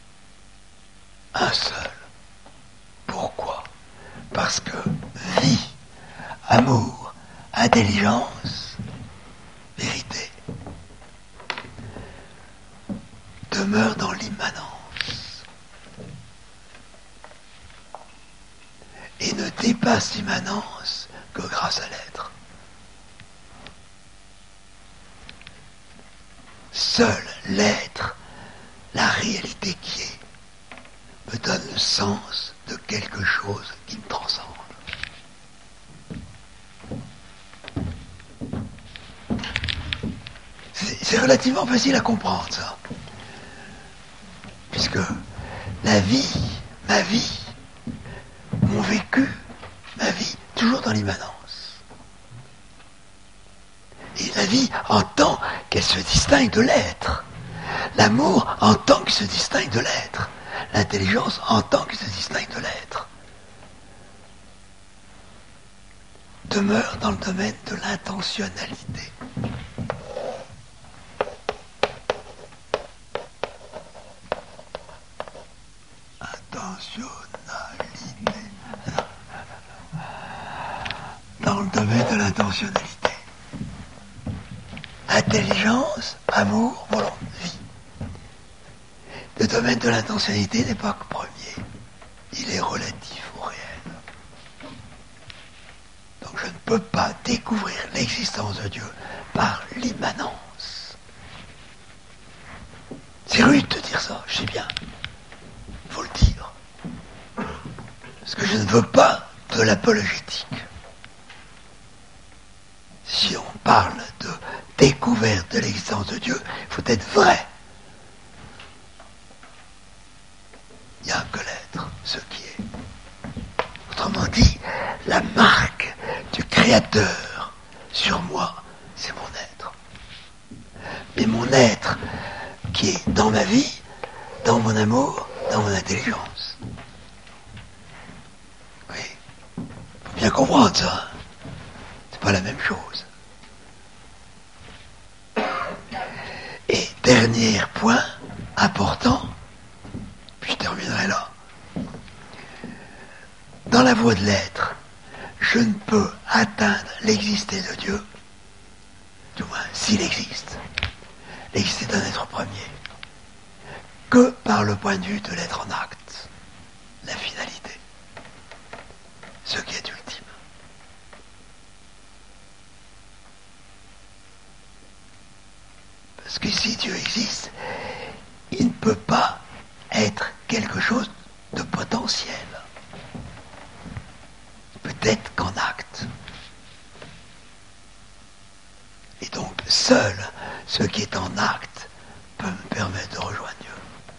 Un seul. Pourquoi? Parce que vie, amour, intelligence, vérité, demeurent dans l'immanence. Et ne dépassent l'immanence que grâce à l'être. Seul l'être, la réalité qui est, me donne le sens de quelque chose qui me transcende. C'est relativement facile à comprendre ça. Puisque la vie, ma vie, mon vécu, ma vie, toujours dans l'immanence. Et la vie en tant qu'elle se distingue de l'être. L'amour en tant qu'il se distingue de l'être. L'intelligence en tant qu'il se distingue de l'être. Demeure dans le domaine de l'intentionnalité. Intentionnalité. Dans le domaine de l'intentionnalité. Intelligence, amour, volonté, vie. Le domaine de l'intentionnalité n'est pas que premier. Il est relatif au réel. Donc je ne peux pas découvrir l'existence de Dieu par l'immanence. C'est rude de dire ça, je sais bien. Il faut le dire. Parce que je ne veux pas de l'apologétique. Si on parle de découverte de l'existence de Dieu, il faut être vrai. Il n'y a que l'être, ce qui est. Autrement dit, la marque du Créateur sur moi mais mon être qui est dans ma vie, dans mon amour, dans mon intelligence. Oui, faut bien comprendre ça. C'est pas la même chose. Et dernier point important, puis je terminerai là. Dans la voie de l'être, je ne peux atteindre l'existence de Dieu, du moins s'il existe, l'existence d'un être premier, que par le point de vue de l'être en acte, la finalité, ce qui est ultime. Parce que si Dieu existe, il ne peut pas être quelque chose de potentiel. Peut-être qu'en acte. Et donc, seul ce qui est en acte peut me permettre de rejoindre Dieu.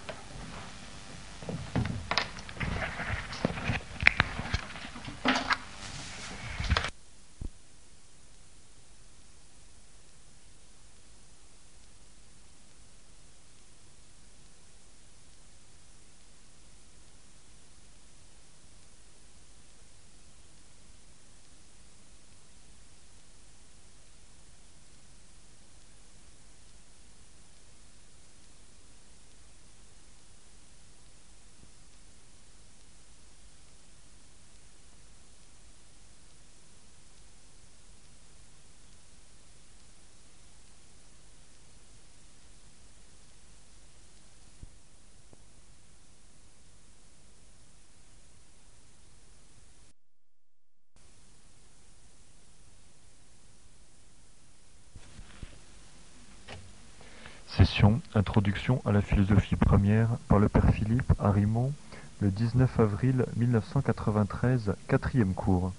Session Introduction à la philosophie première par le père Philippe à Rimont, le 19 avril 1993, 4e cours.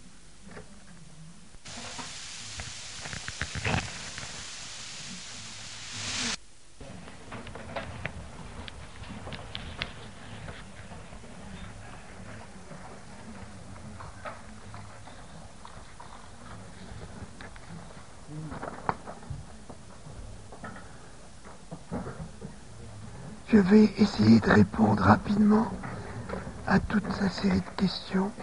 Je vais essayer de répondre rapidement à toute sa série de questions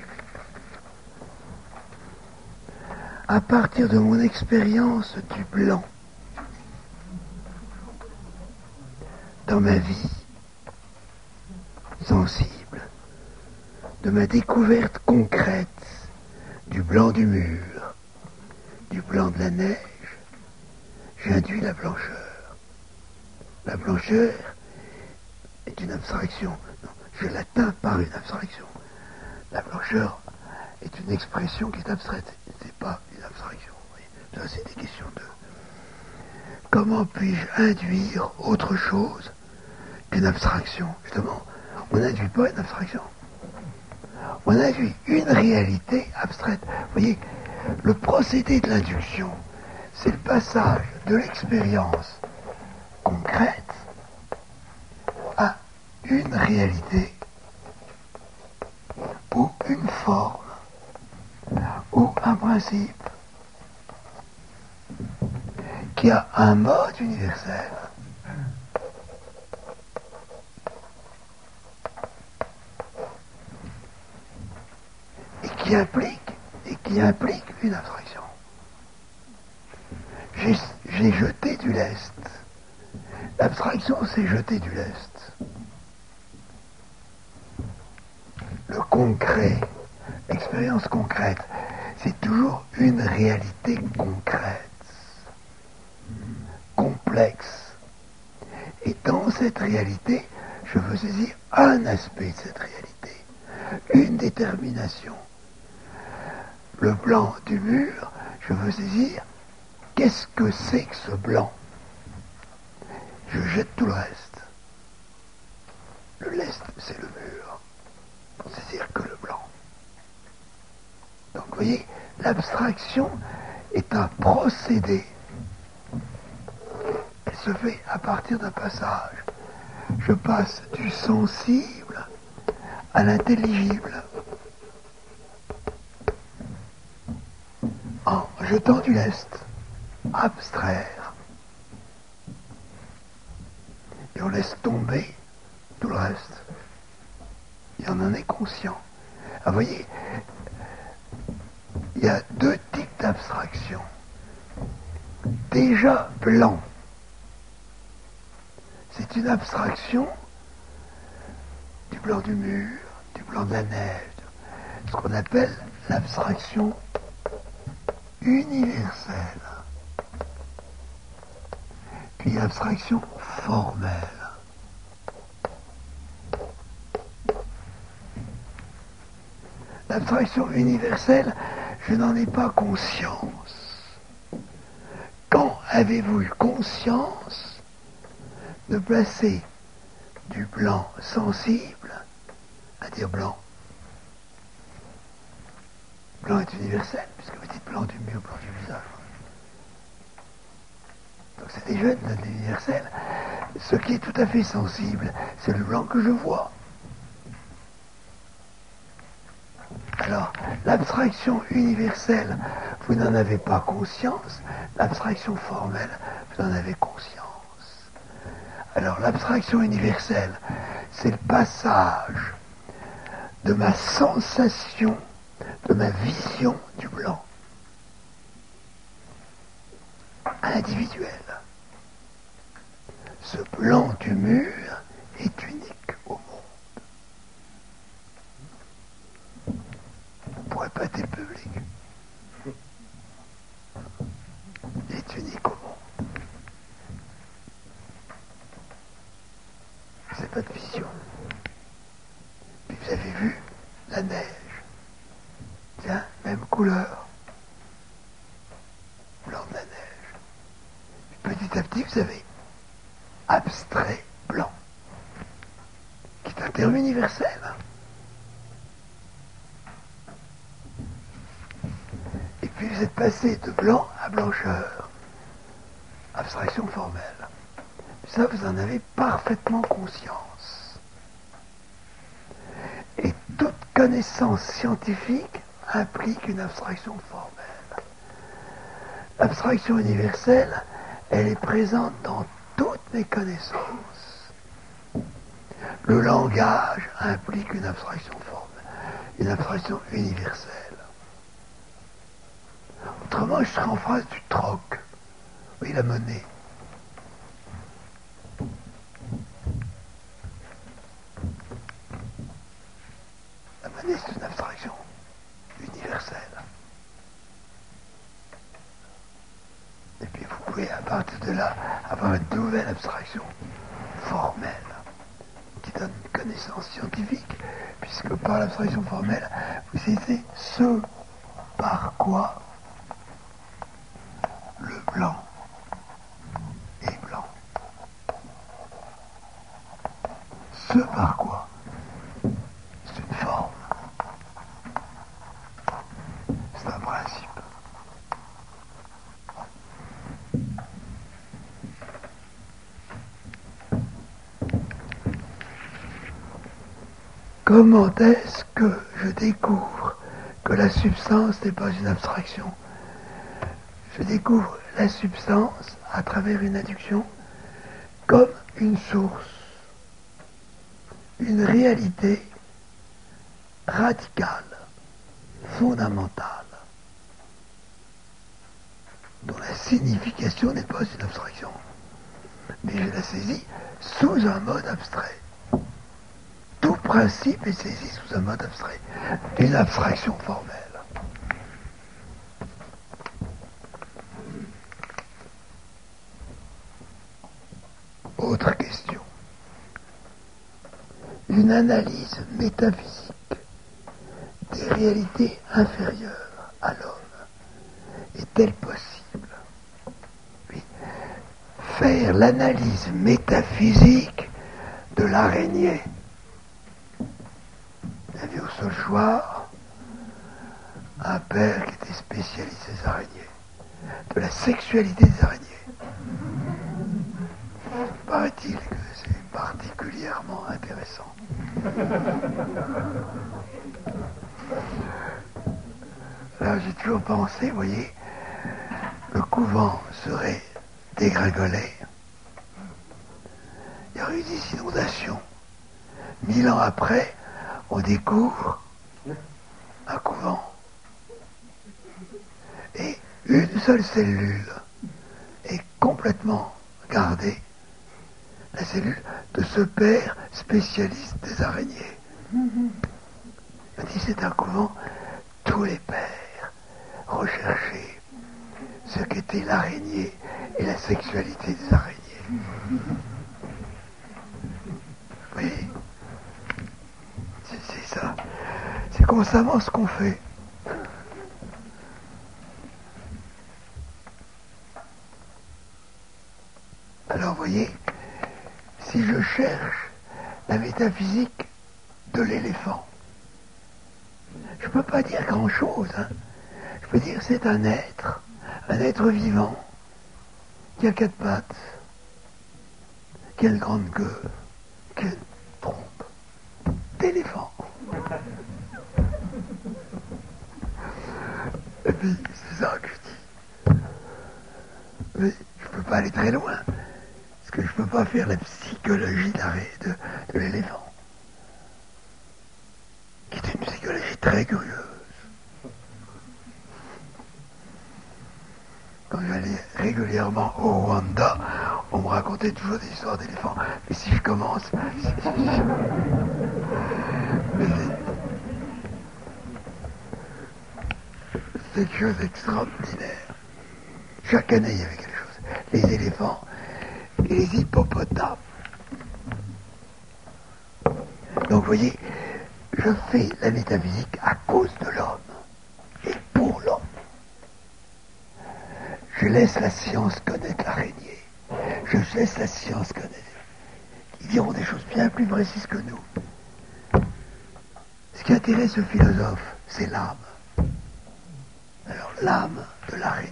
à partir de mon expérience du blanc dans ma vie sensible, de ma découverte concrète du blanc du mur, du blanc de la neige, j'induis la blancheur. La blancheur est une abstraction. Non, je l'atteins par une abstraction. La blancheur est une expression qui est abstraite. C'est pas une abstraction. Ça, c'est des questions de... Comment puis-je induire autre chose qu'une abstraction? Justement, on n'induit pas une abstraction. On induit une réalité abstraite. Vous voyez, le procédé de l'induction, c'est le passage de l'expérience concrète à une réalité ou une forme ou un principe qui a un mode universel et qui implique une abstraction. J'ai jeté du lest. L'abstraction, c'est jeter du lest. Le concret, l'expérience concrète, c'est toujours une réalité concrète, complexe. Et dans cette réalité, je veux saisir un aspect de cette réalité, une détermination. Le blanc du mur, je veux saisir qu'est-ce que c'est que ce blanc. Je jette tout le reste. Le lest, c'est le mur. Pour saisir que le blanc. Donc, vous voyez, l'abstraction est un procédé. Elle se fait à partir d'un passage. Je passe du sensible à l'intelligible. En jetant du lest. Abstraire. on laisse tomber tout le reste. Et on en est conscient. Ah, vous voyez, il y a deux types d'abstraction. Déjà blanc. C'est une abstraction du blanc du mur, du blanc de la neige, ce qu'on appelle l'abstraction universelle. Puis l'abstraction formelle. L'abstraction universelle, je n'en ai pas conscience. Quand avez-vous eu conscience de placer du blanc sensible à dire blanc? Blanc est universel, puisque vous dites blanc du mur, blanc du visage. Donc c'est déjà de l'universel. Ce qui est tout à fait sensible, c'est le blanc que je vois. Alors, l'abstraction universelle, vous n'en avez pas conscience. L'abstraction formelle, vous en avez conscience. Alors, l'abstraction universelle, c'est le passage de ma sensation, de ma vision du blanc à l'individuel. Ce blanc du mur est unique au monde. On ne pourrait pas être public. Il est unique au monde. C'est votre vision. Puis vous avez vu la neige. Tiens, même couleur. Blanc de la neige. Puis petit à petit, vous avez abstrait blanc, qui est un terme universel. Et puis vous êtes passé de blanc à blancheur. Abstraction formelle. Ça, vous en avez parfaitement conscience. Et toute connaissance scientifique implique une abstraction formelle. L'abstraction universelle, elle est présente dans toutes mes connaissances. Le langage implique une abstraction formelle, une abstraction universelle. Autrement, je serais en phrase du troc. Oui, la monnaie. La monnaie, c'est une abstraction universelle. Et puis vous pouvez, à partir de là, avoir une nouvelle abstraction formelle qui donne une connaissance scientifique, puisque par l'abstraction formelle, vous saisissez ce par quoi le blanc est blanc. Ce par quoi c'est une forme. C'est un principe. Comment est-ce que je découvre que la substance n'est pas une abstraction? Je découvre la substance à travers une induction comme une source, une réalité radicale, fondamentale, dont la signification n'est pas une abstraction, mais je la saisis sous un mode abstrait. Tout principe est saisi sous un mode abstrait, d'une abstraction formelle. Autre question. Une analyse métaphysique des réalités inférieures à l'homme est-elle possible? Oui. Faire l'analyse métaphysique de l'araignée. Il y avait au Solchoir un père qui était spécialiste des araignées, de la sexualité des araignées. Paraît-il que c'est particulièrement intéressant. Alors j'ai toujours pensé, vous voyez, le couvent serait dégringolé. Il y a eu des inondations. 1000 ans après, on découvre un couvent. Et une seule cellule est complètement gardée. La cellule de ce père spécialiste des araignées. Il dit c'est un couvent, tous les pères recherchaient ce qu'était l'araignée et la sexualité des araignées. Oui, c'est ça. C'est constamment ce qu'on fait. Alors, vous voyez, si je cherche la métaphysique de l'éléphant, je ne peux pas dire grand-chose. Hein. Je peux dire c'est un être vivant, qui a 4 pattes, qui a une grande queue, qui a une trompe d'éléphant. Et puis, c'est ça que je dis. Mais je ne peux pas aller très loin. Parce que je ne peux pas faire la psychologie de l'éléphant. Qui est une psychologie très curieuse. Quand j'allais régulièrement au Rwanda, on me racontait toujours des histoires d'éléphants. Mais si je commence... c'est quelque chose d'extraordinaire. Chaque année, il y avait quelque chose. Les éléphants et les hippopotames. Donc, vous voyez, je fais la métaphysique à cause de l'homme et pour l'homme. Je laisse la science connaître l'araignée. Je laisse la science connaître. Ils diront des choses bien plus précises que nous. Ce qui intéresse le philosophe, c'est l'âme. Alors, l'âme de l'araignée.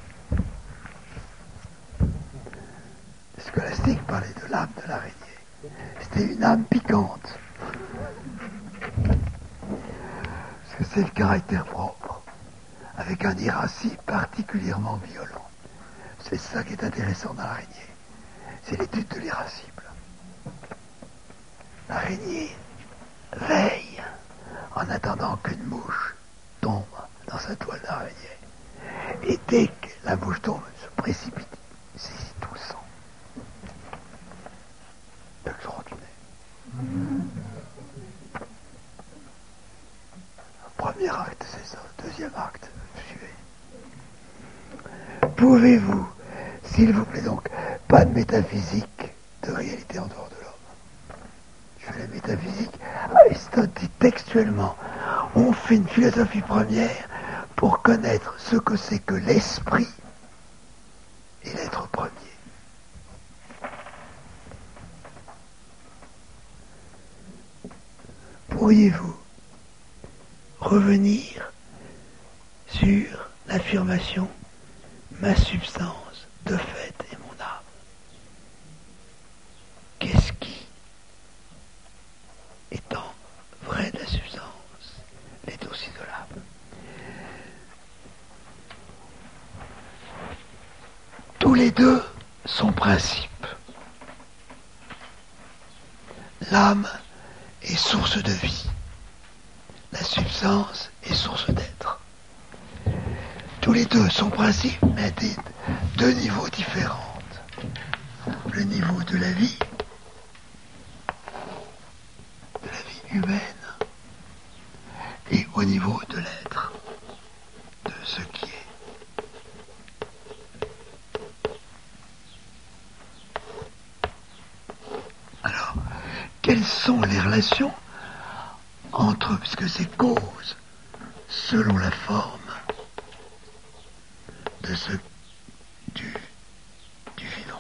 Les scolastiques parlaient de l'âme de l'araignée. C'était une âme piquante. Parce que c'est le caractère propre, avec un irascible particulièrement violent. C'est ça qui est intéressant dans l'araignée. C'est l'étude de l'irascible. L'araignée veille en attendant qu'une mouche tombe dans sa toile d'araignée. Et dès que la mouche tombe, elle se précipite, saisit tout le sang. Extraordinaire. Premier acte, c'est ça. Deuxième acte, suivez. Pouvez-vous, s'il vous plaît donc, pas de métaphysique de réalité en dehors de l'homme. Je fais la métaphysique. Aristote dit textuellement, on fait une philosophie première pour connaître ce que c'est que l'esprit et l'être premier. Pourriez-vous revenir sur l'affirmation « ma substance, de fait, est mon âme ». Qu'est-ce qui, étant vrai de la substance, l'est aussi de l'âme? Tous les deux sont principes. L'âme est source de vie. La substance est source d'être. Tous les deux sont principes, mais à deux niveaux différents. Le niveau de la vie humaine, et au niveau de l'être, de ce qui est. Alors, quelles sont les relations entre eux, puisque c'est cause, selon la forme, de ce du vivant,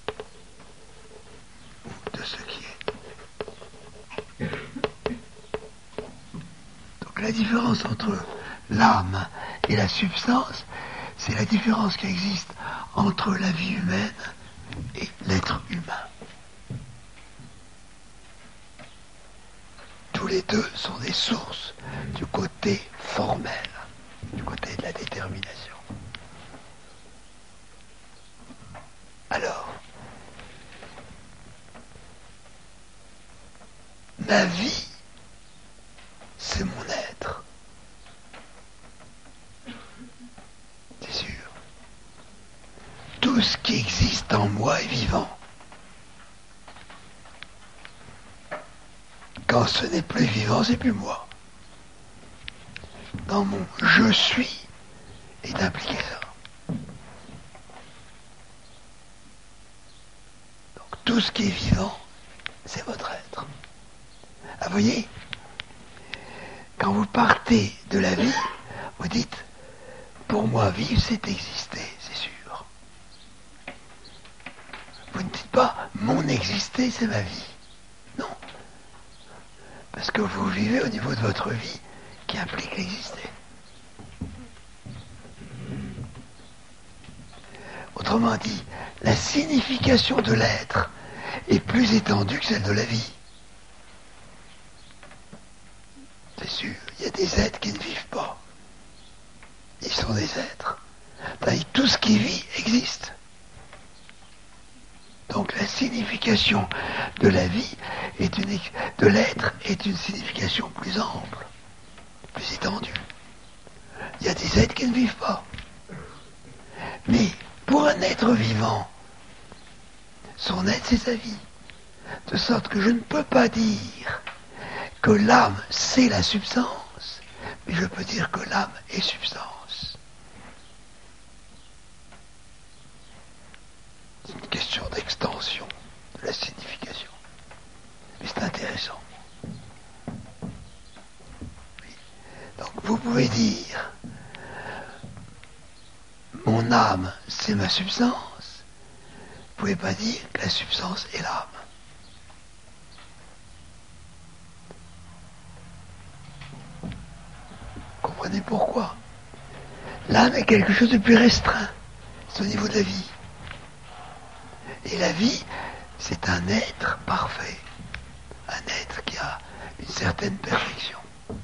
ou de ce qui est. Donc la différence entre l'âme et la substance, c'est la différence qui existe entre la vie humaine et l'être humain. Tous les deux sont des sources du côté formel, du côté de la détermination. Alors, ma vie, c'est mon être. C'est sûr. Tout ce qui existe en moi est vivant. Quand ce n'est plus vivant, c'est plus moi. Dans mon je suis est impliqué ça. Donc tout ce qui est vivant, c'est votre être. Ah, vous voyez, quand vous partez de la vie, vous dites, pour moi, vivre, c'est exister, c'est sûr. Vous ne dites pas, mon exister, c'est ma vie. Non. Parce que vous vivez au niveau de votre vie qui implique l'exister. Autrement dit, la signification de l'être est plus étendue que celle de la vie. C'est sûr, il y a des êtres qui ne vivent pas. Ils sont des êtres. Tout ce qui vit existe. Donc la signification de la vie, de l'être, est une signification plus ample, plus étendue. Il y a des êtres qui ne vivent pas. Mais pour un être vivant, son être, c'est sa vie. De sorte que je ne peux pas dire que l'âme, c'est la substance, mais je peux dire que l'âme est substance. C'est une question d'extension de la signification. Mais c'est intéressant. Oui. Donc vous pouvez dire, mon âme, c'est ma substance. Vous ne pouvez pas dire que la substance est l'âme. Comprenez pourquoi? L'âme est quelque chose de plus restreint. C'est au niveau de la vie. Et la vie, c'est un être parfait. Un être qui a une certaine perfection.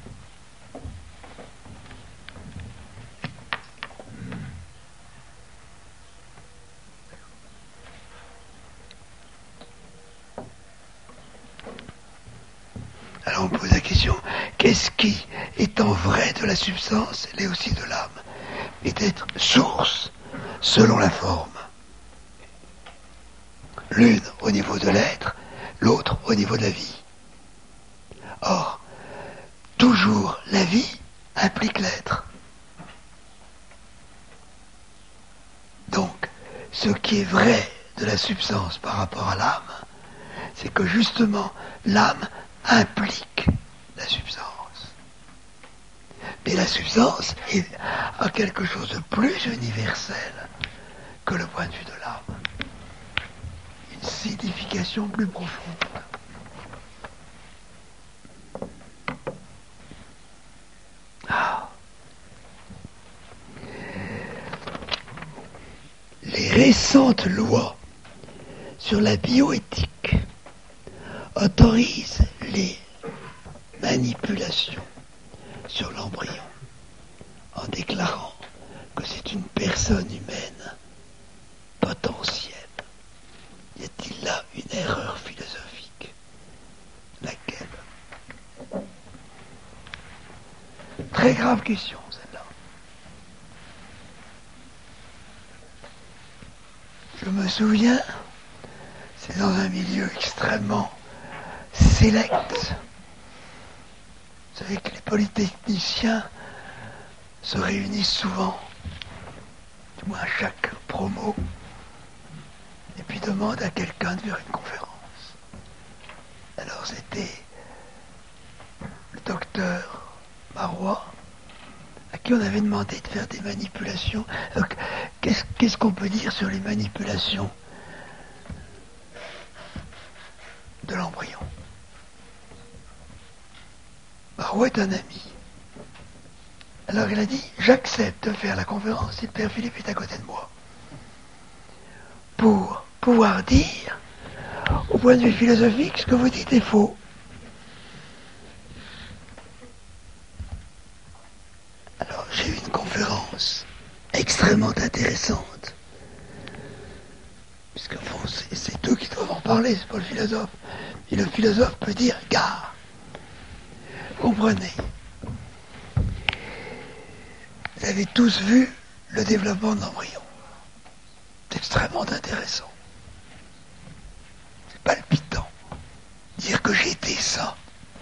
Alors on pose la question, qu'est-ce qui, étant vrai de la substance, l'est aussi de l'âme, est d'être source selon la forme. L'une au niveau de l'être, l'autre au niveau de la vie. Or, toujours la vie implique l'être. Donc, ce qui est vrai de la substance par rapport à l'âme, c'est que justement, l'âme implique la substance. Mais la substance a quelque chose de plus universel que le point de vue de l'âme. Une signification plus profonde. Ah. Les récentes lois sur la bioéthique autorisent les manipulations sur l'embryon en déclarant que c'est une personne humaine potentielle. Y a-t-il là une erreur philosophique? Laquelle? Très grave question, celle-là. Je me souviens, c'est dans un milieu extrêmement sélect. Vous savez que les polytechniciens se réunissent souvent, du moins à chaque promo, et puis demandent à quelqu'un de faire une conférence. Alors c'était le docteur Marois, à qui on avait demandé de faire des manipulations. Donc, qu'est-ce qu'on peut dire sur les manipulations de l'embryon? Marois est un ami. Alors il a dit, j'accepte de faire la conférence si le père Philippe est à côté de moi. Pour pouvoir dire, au point de vue philosophique, ce que vous dites est faux. Alors j'ai eu une conférence extrêmement intéressante. Puisque bon, c'est eux qui doivent en parler, c'est pas le philosophe. Et le philosophe peut dire, gare, comprenez, vous avez tous vu le développement de l'embryon. C'est extrêmement intéressant. C'est palpitant. Dire que j'ai été ça.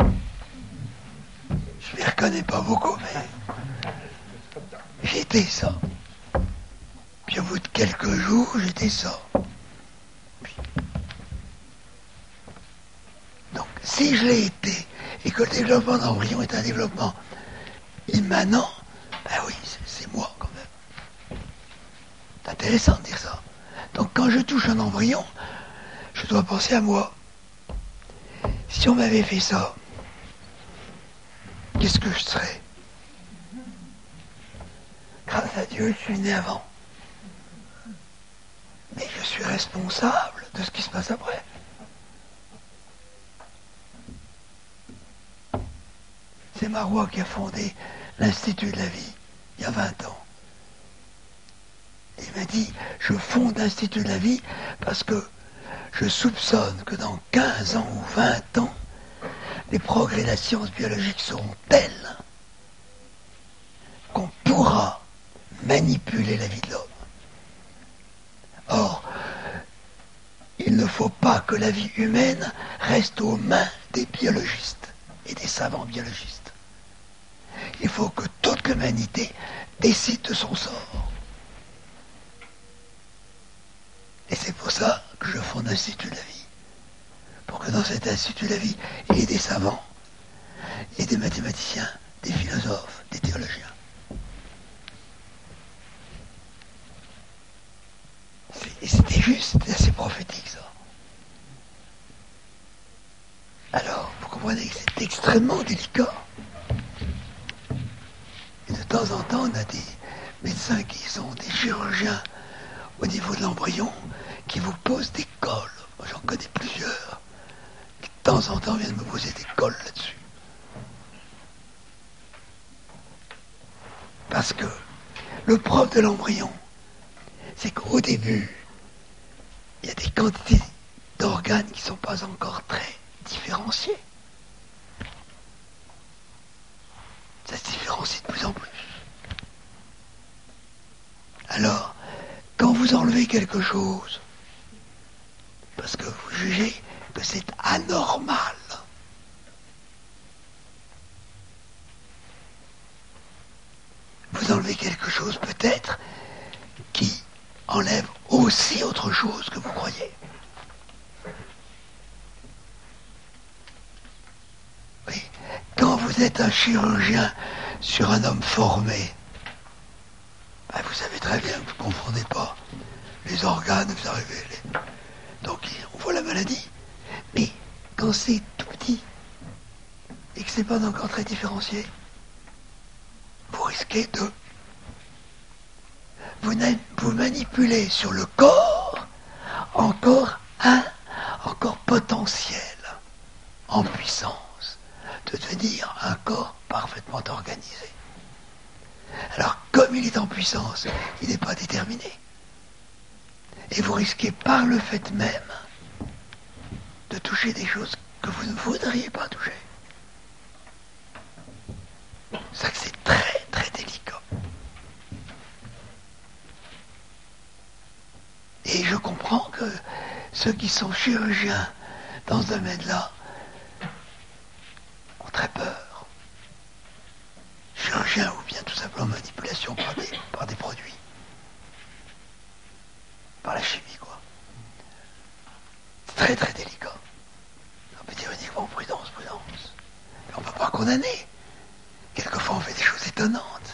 Je m'y reconnais pas beaucoup, mais j'ai été ça. Puis au bout de quelques jours, j'étais ça. Donc, si je l'ai été, et que le développement de l'embryon est un développement immanent, ben oui, c'est moi quand même. C'est intéressant de dire ça. Donc quand je touche un embryon, je dois penser à moi. Si on m'avait fait ça, qu'est-ce que je serais? Grâce à Dieu, je suis né avant. Mais je suis responsable de ce qui se passe après. C'est Marois qui a fondé l'Institut de la vie, il y a 20 ans. Il m'a dit, je fonde l'Institut de la vie parce que je soupçonne que dans 15 ans ou 20 ans, les progrès de la science biologique seront tels qu'on pourra manipuler la vie de l'homme. Or, il ne faut pas que la vie humaine reste aux mains des biologistes et des savants biologistes. Il faut que toute l'humanité décide de son sort. Et c'est pour ça que je fonde l'Institut de la vie. Pour que dans cet Institut de la vie, il y ait des savants, il y ait des mathématiciens, des philosophes, des théologiens. Et c'était juste, c'était assez prophétique ça. Alors, vous comprenez que c'est extrêmement délicat. Et de temps en temps, on a des médecins qui sont des chirurgiens au niveau de l'embryon qui vous posent des cols. Moi, j'en connais plusieurs qui de temps en temps viennent me poser des cols là-dessus. Parce que le propre de l'embryon, c'est qu'au début, il y a des quantités d'organes qui ne sont pas encore très différenciées. Ça se différencie de plus en plus. Alors, quand vous enlevez quelque chose, parce que vous jugez que c'est anormal, vous enlevez quelque chose peut-être qui enlève aussi autre chose que vous croyez. Oui. Quand vous êtes un chirurgien sur un homme formé, ben vous savez très bien que vous ne confondez pas les organes, vous arrivez. Donc on voit la maladie. Mais quand c'est tout petit et que c'est pas encore très différencié, vous risquez de vous manipuler sur le corps encore potentiel, en puissance, de devenir un corps parfaitement organisé. Alors, comme il est en puissance, il n'est pas déterminé. Et vous risquez par le fait même de toucher des choses que vous ne voudriez pas toucher. C'est ça que c'est très, très délicat. Et je comprends que ceux qui sont chirurgiens dans ce domaine-là ont très peur. Chirurgien ou bien tout simplement manipulation par des produits. Par la chimie, quoi. C'est très très délicat. On peut dire uniquement prudence, prudence. Mais on ne peut pas condamner. Quelquefois on fait des choses étonnantes.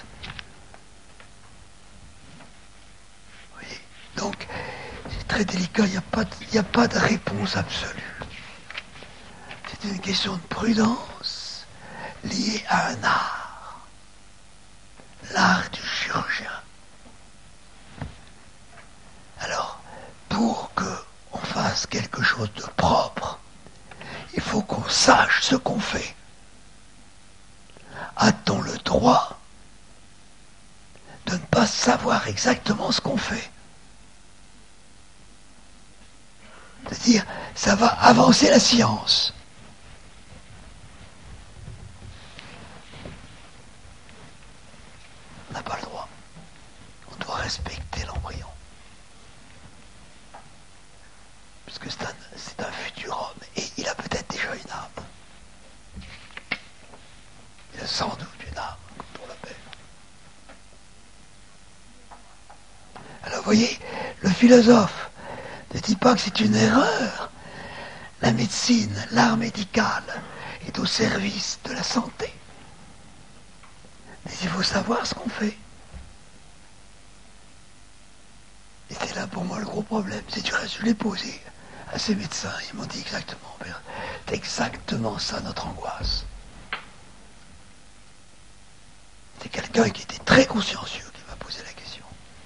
Vous voyez ? Donc, c'est très délicat, il n'y a pas de réponse absolue. C'est une question de prudence liée à un art. L'art du chirurgien. Alors, pour qu'on fasse quelque chose de propre, il faut qu'on sache ce qu'on fait. A-t-on le droit de ne pas savoir exactement ce qu'on fait? C'est-à-dire, ça va avancer la science. parce que c'est un futur homme, et il a peut-être déjà une âme. Il a sans doute une âme, comme on l'appelle. Alors vous voyez, le philosophe ne dit pas que c'est une erreur. La médecine, l'art médical est au service de la santé. Mais il faut savoir ce qu'on fait. Et c'est là pour moi le gros problème. C'est du reste, je l'ai posé à ces médecins. Ils m'ont dit exactement, c'est exactement ça notre angoisse. C'est quelqu'un qui était très consciencieux qui m'a posé la question.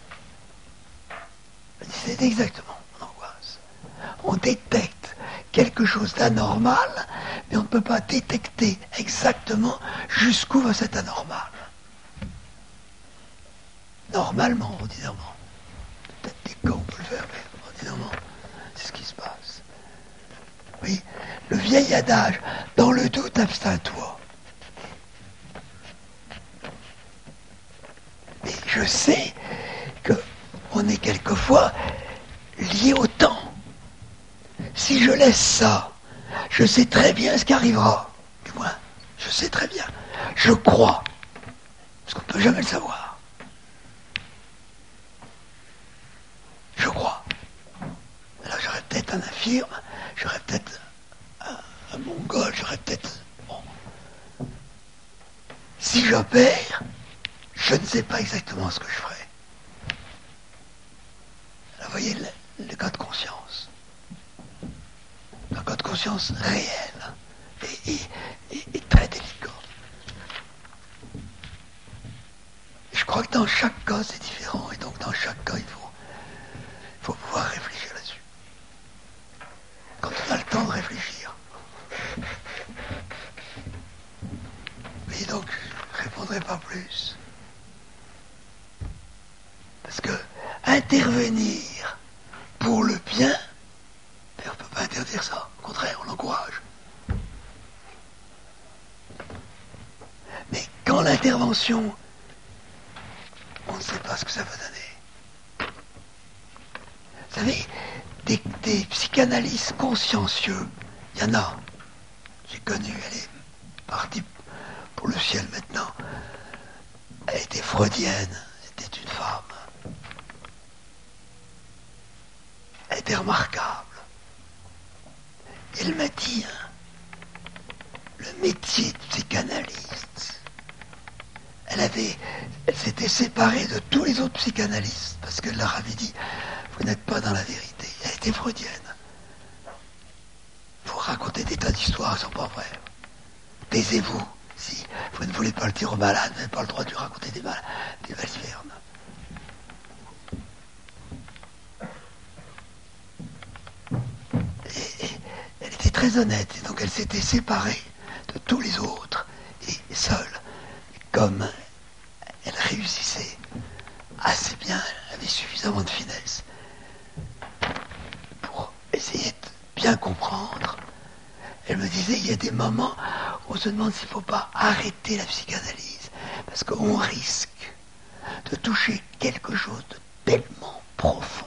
Il m'a dit, c'est exactement mon angoisse. On détecte quelque chose d'anormal, mais on ne peut pas détecter exactement jusqu'où va cet anormal. Normalement, ordinairement. Peut-être des cas, on peut le faire, mais ordinairement, c'est ce qui se passe. Oui, le vieil adage, dans le doute, abstiens-toi. Mais je sais qu'on est quelquefois lié au temps. Si je laisse ça, je sais très bien ce qui arrivera. Du moins, je sais très bien. Je crois. Parce qu'on ne peut jamais le savoir. Je crois. Alors j'aurais peut-être un infirme, j'aurais peut-être un mongol, j'aurais peut-être... Bon. Si j'opère, je ne sais pas exactement ce que je ferai. Alors vous voyez le cas de conscience. Un cas de conscience réel et très délicat. Je crois que dans chaque cas c'est différent, et donc dans chaque cas il faut pouvoir réfléchir là-dessus. Quand on a le temps de réfléchir. Mais donc, je ne répondrai pas plus. Parce que intervenir pour le bien, on ne peut pas interdire ça. Au contraire, on l'encourage. Mais quand l'intervention, on ne sait pas ce que ça va donner. Vous savez, des psychanalystes consciencieux, il y en a. J'ai connu, elle est partie pour le ciel maintenant. Elle était freudienne, c'était une femme. Elle était remarquable. Elle m'a dit, le métier de psychanalyste, elle s'était séparée de tous les autres psychanalystes, parce qu'elle leur avait dit, vous n'êtes pas dans la vérité. Elle était freudienne. Vous racontez des tas d'histoires, elles ne sont pas vraies. Taisez-vous. Si vous ne voulez pas le dire aux malades, vous n'avez pas le droit de lui raconter des balivernes. Et elle était très honnête, et donc elle s'était séparée de tous les autres, et seule. Comme elle réussissait assez bien, elle avait suffisamment de finesse pour essayer de bien comprendre. Elle me disait, il y a des moments où on se demande s'il ne faut pas arrêter la psychanalyse, parce qu'on risque de toucher quelque chose de tellement profond.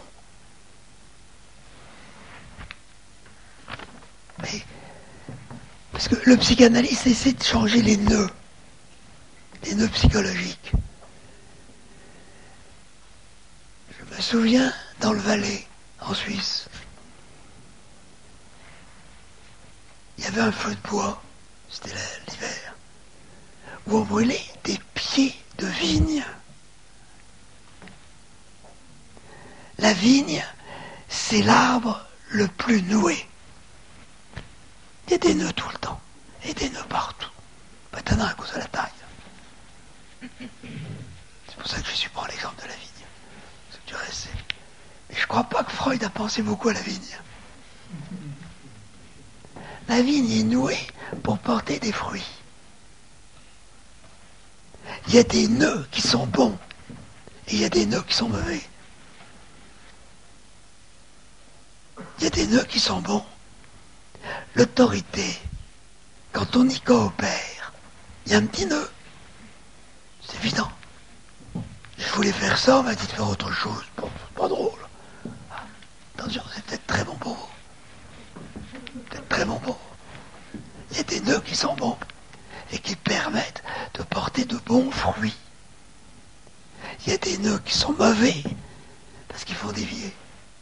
Mais, parce que le psychanalyste essaie de changer les nœuds psychologiques. Je me souviens, dans le Valais, en Suisse, il y avait un feu de bois, c'était l'hiver, où on brûlait des pieds de vigne. La vigne, c'est l'arbre le plus noué. Il y a des nœuds tout le temps, et des nœuds partout. Maintenant, à cause de la taille. C'est pour ça que je prends l'exemple de la vigne. Parce que du reste, mais je ne crois pas que Freud a pensé beaucoup à la vigne. La vigne est nouée pour porter des fruits. Il y a des nœuds qui sont bons et il y a des nœuds qui sont mauvais. Il y a des nœuds qui sont bons. L'autorité, quand on y coopère, il y a un petit nœud. C'est évident. Je voulais faire ça, on m'a dit de faire autre chose. Bon, c'est pas drôle. Attention, c'est peut-être très bon pour vous. vraiment bons. Il y a des nœuds qui sont bons et qui permettent de porter de bons fruits. Il y a des nœuds qui sont mauvais parce qu'ils font dévier.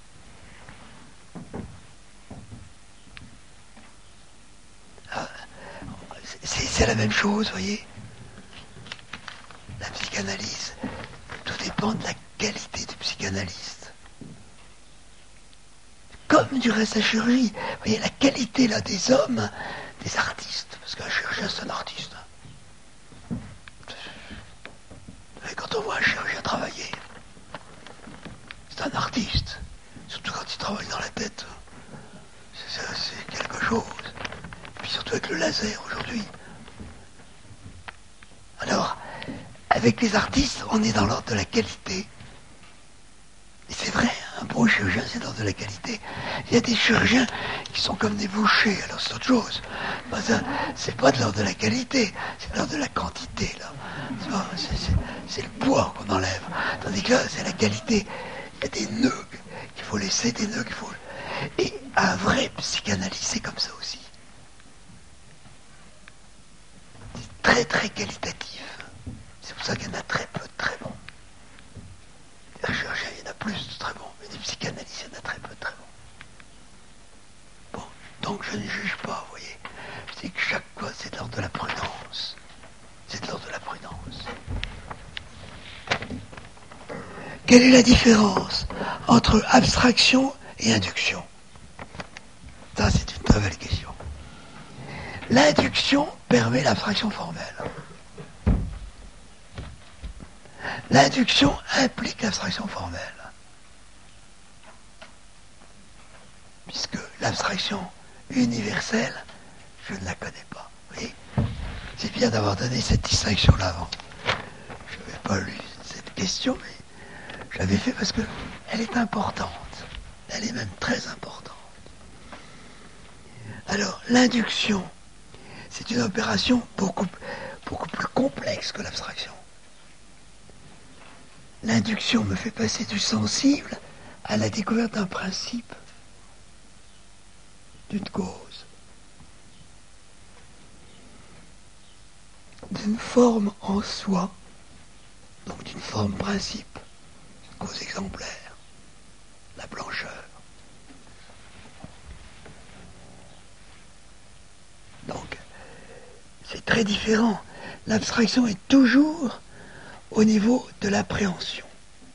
C'est la même chose, vous voyez. La psychanalyse, tout dépend de la qualité du psychanalyste. Comme du reste la chirurgie. Vous voyez, la qualité là des hommes, des artistes, parce qu'un chirurgien c'est un artiste. Et quand on voit un chirurgien travailler, c'est un artiste. Surtout quand il travaille dans la tête. C'est quelque chose. Puis surtout avec le laser aujourd'hui. Alors, avec les artistes, on est dans l'ordre de la qualité. Et c'est vrai, un bon chirurgien, c'est dans l'ordre de la qualité. Il y a des chirurgiens qui sont comme des bouchers, alors c'est autre chose. C'est pas de l'ordre de la qualité, c'est de l'ordre de la quantité, là. C'est le poids qu'on enlève. Tandis que là, c'est la qualité. Il y a des nœuds qu'il faut laisser, des nœuds qu'il faut... Et un vrai psychanalyste, c'est comme ça aussi. C'est très très qualitatif. C'est pour ça qu'il y en a très peu de très bons. Les chirurgiens, il y en a plus de très bons, mais des psychanalystes, il y en a très peu de très bons. Bon, donc je ne juge pas, vous voyez. Je dis que chaque fois, c'est de l'ordre de la prudence. C'est de l'ordre de la prudence. Quelle est la différence entre abstraction et induction? Ça, c'est une très belle question. L'induction permet l'abstraction formelle. L'induction implique l'abstraction formelle. Puisque l'abstraction universelle, je ne la connais pas. Vous voyez, c'est bien d'avoir donné cette distinction-là avant. Je n'avais pas lu cette question, mais je l'avais fait parce qu'elle est importante. Elle est même très importante. Alors, l'induction, c'est une opération beaucoup plus complexe que l'abstraction. L'induction me fait passer du sensible à la découverte d'un principe, d'une cause, d'une forme en soi, donc d'une forme principe, une cause exemplaire, la blancheur. Donc, c'est très différent. L'abstraction est toujours au niveau de l'appréhension.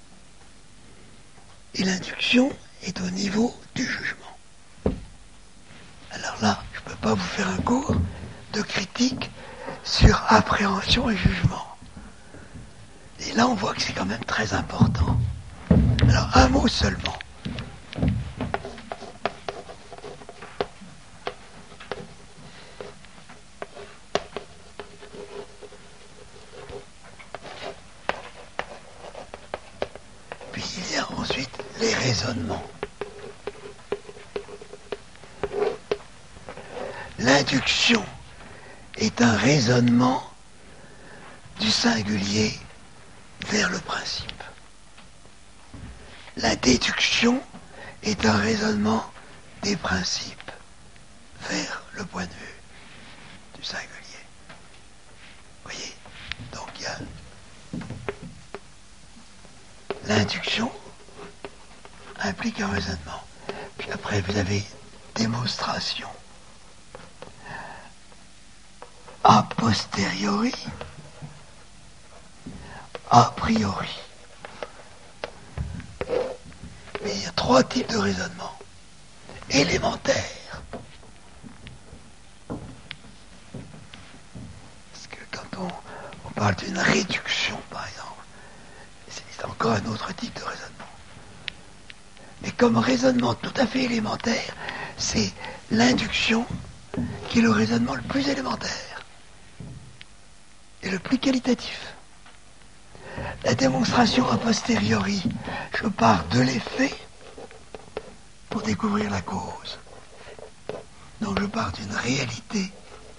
Et l'induction est au niveau du jugement. Alors là, je ne peux pas vous faire un cours de critique sur appréhension et jugement. Et là, on voit que c'est quand même très important. Alors, un mot seulement. Puis il y a ensuite les raisonnements. L'induction est un raisonnement du singulier vers le principe. La déduction est un raisonnement des principes vers le point de vue du singulier. Vous voyez? Donc il y a l'induction implique un raisonnement. Puis après vous avez démonstration. A posteriori, a priori. Mais il y a trois types de raisonnement. Élémentaire. Parce que quand on parle d'une réduction, par exemple, c'est encore un autre type de raisonnement. Mais comme raisonnement tout à fait élémentaire, c'est l'induction qui est le raisonnement le plus élémentaire et le plus qualitatif. La démonstration a posteriori, je pars de l'effet pour découvrir la cause. Donc je pars d'une réalité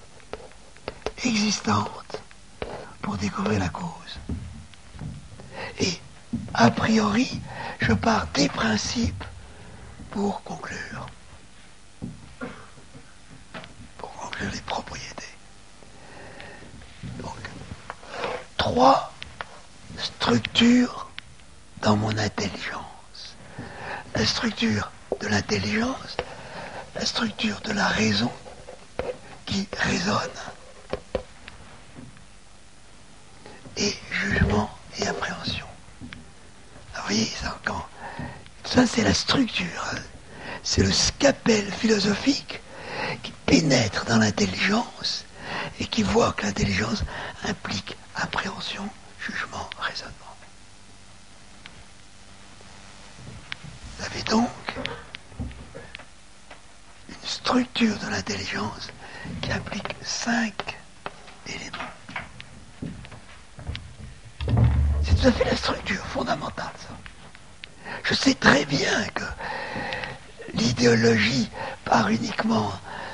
existante pour découvrir la cause. Et a priori, je pars des principes pour conclure. 3 structures dans mon intelligence. La structure de l'intelligence, la structure de la raison qui résonne, et jugement et appréhension. Alors, vous voyez, ça c'est la structure, hein. C'est le scapel philosophique qui pénètre dans l'intelligence et qui voit que l'intelligence implique appréhension, jugement, raisonnement. Vous avez donc une structure de l'intelligence qui implique 5 éléments. C'est tout à fait la structure fondamentale, ça. Je sais très bien que l'idéologie part uniquement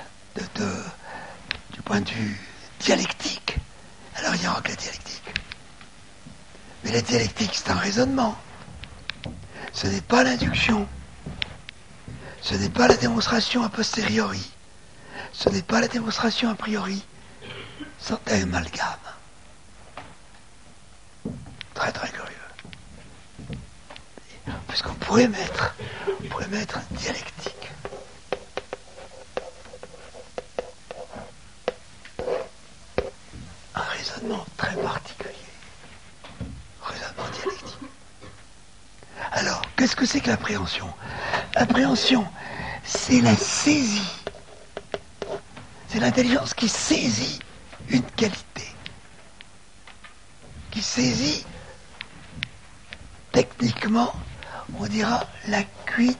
du point de vue dialectique. Alors il n'y aura que la dialectique. Mais la dialectique, c'est un raisonnement. Ce n'est pas l'induction. Ce n'est pas la démonstration a posteriori. Ce n'est pas la démonstration a priori. C'est un amalgame. Très très curieux. Puisqu'on pourrait mettre dialectique. Un raisonnement très particulier. Raisonnement dialectique. Alors, qu'est-ce que c'est que l'appréhension? L'appréhension, c'est la saisie. C'est l'intelligence qui saisit une qualité. Qui saisit, techniquement, on dira l'acuité.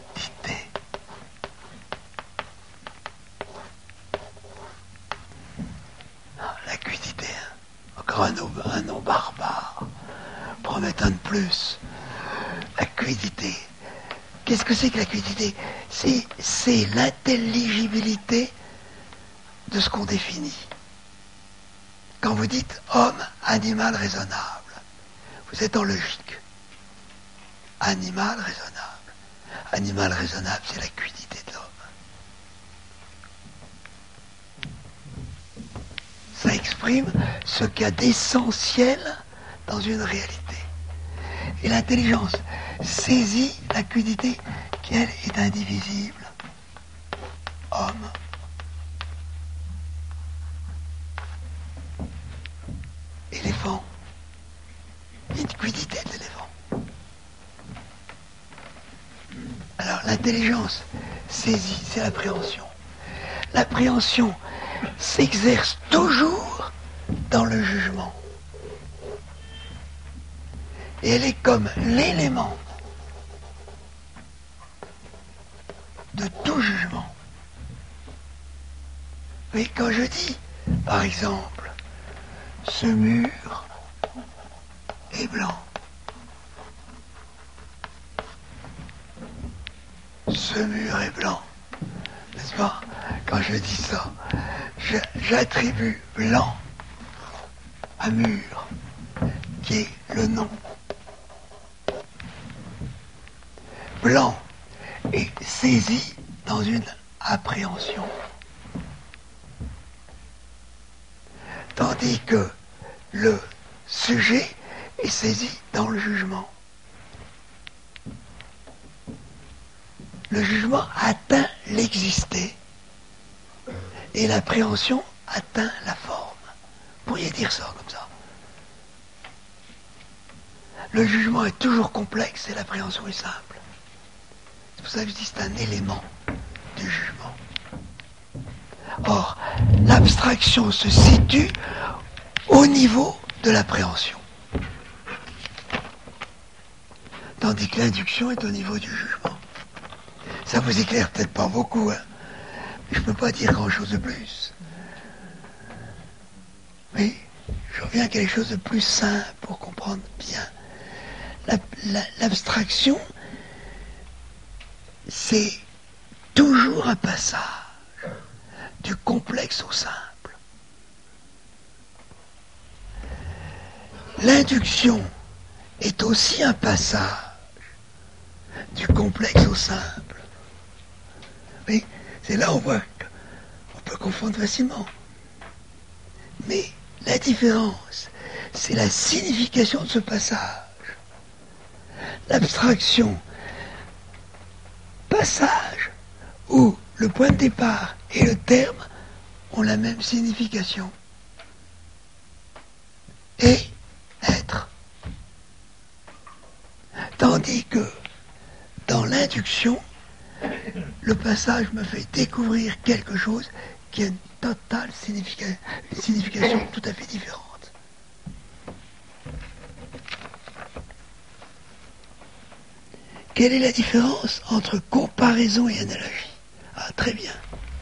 L'acuité, hein. Encore un nom barbare. Promettant de plus. L'acuité. Qu'est-ce que c'est que l'acuité? C'est l'intelligibilité de ce qu'on définit. Quand vous dites homme, animal raisonnable, vous êtes en logique. Animal raisonnable. Animal raisonnable, c'est l'acuité de l'homme. Ça exprime ce qu'il y a d'essentiel dans une réalité. Et l'intelligence saisit l'acuité qui, elle, est indivisible. Homme. Éléphant. Liquidité de l'éléphant. Alors l'intelligence saisit, c'est l'appréhension. L'appréhension s'exerce toujours dans le jugement. Et elle est comme l'élément de tout jugement. Mais quand je dis, par exemple, ce mur est blanc, ce mur est blanc, n'est-ce pas? Quand je dis ça, j'attribue blanc à mur, qui est le nom. Blanc est saisi dans une appréhension. Tandis que le sujet est saisi dans le jugement. Le jugement atteint l'existé et l'appréhension atteint la forme. Vous pourriez dire ça comme ça. Le jugement est toujours complexe et l'appréhension est simple. C'est pour ça que je dis que c'est un élément du jugement. Or, l'abstraction se situe au niveau de l'appréhension. Tandis que l'induction est au niveau du jugement. Ça vous éclaire peut-être pas beaucoup, hein, mais je ne peux pas dire grand-chose de plus. Mais je reviens à quelque chose de plus simple pour comprendre bien. L'abstraction, c'est toujours un passage du complexe au simple. L'induction est aussi un passage du complexe au simple. Oui, c'est là où on voit qu'on peut confondre facilement. Mais la différence, c'est la signification de ce passage. L'abstraction, passage, où le point de départ et le terme ont la même signification. Et être. Tandis que dans l'induction, le passage me fait découvrir quelque chose qui a une totale signification tout à fait différente. Quelle est la différence entre comparaison et analogie? Ah, très bien.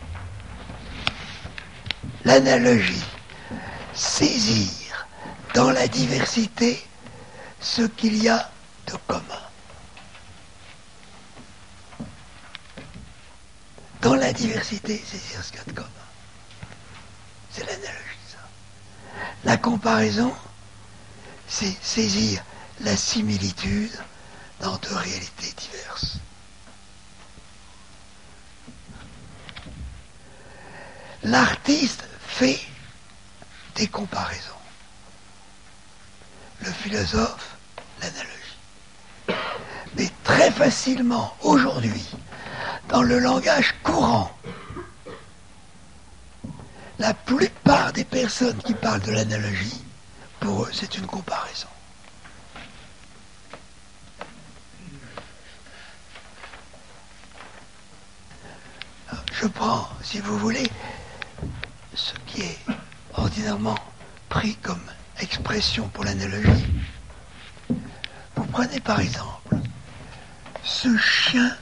L'analogie, saisir dans la diversité ce qu'il y a de commun. Dans la diversité, saisir ce qu'il y a de commun. C'est l'analogie, ça. La comparaison, c'est saisir la similitude dans deux réalités diverses. L'artiste fait des comparaisons. Le philosophe, l'analogie. Mais très facilement, aujourd'hui, dans le langage courant, la plupart des personnes qui parlent de l'analogie, pour eux, c'est une comparaison. Je prends, si vous voulez, ce qui est ordinairement pris comme expression pour l'analogie. Vous prenez par exemple, ce chien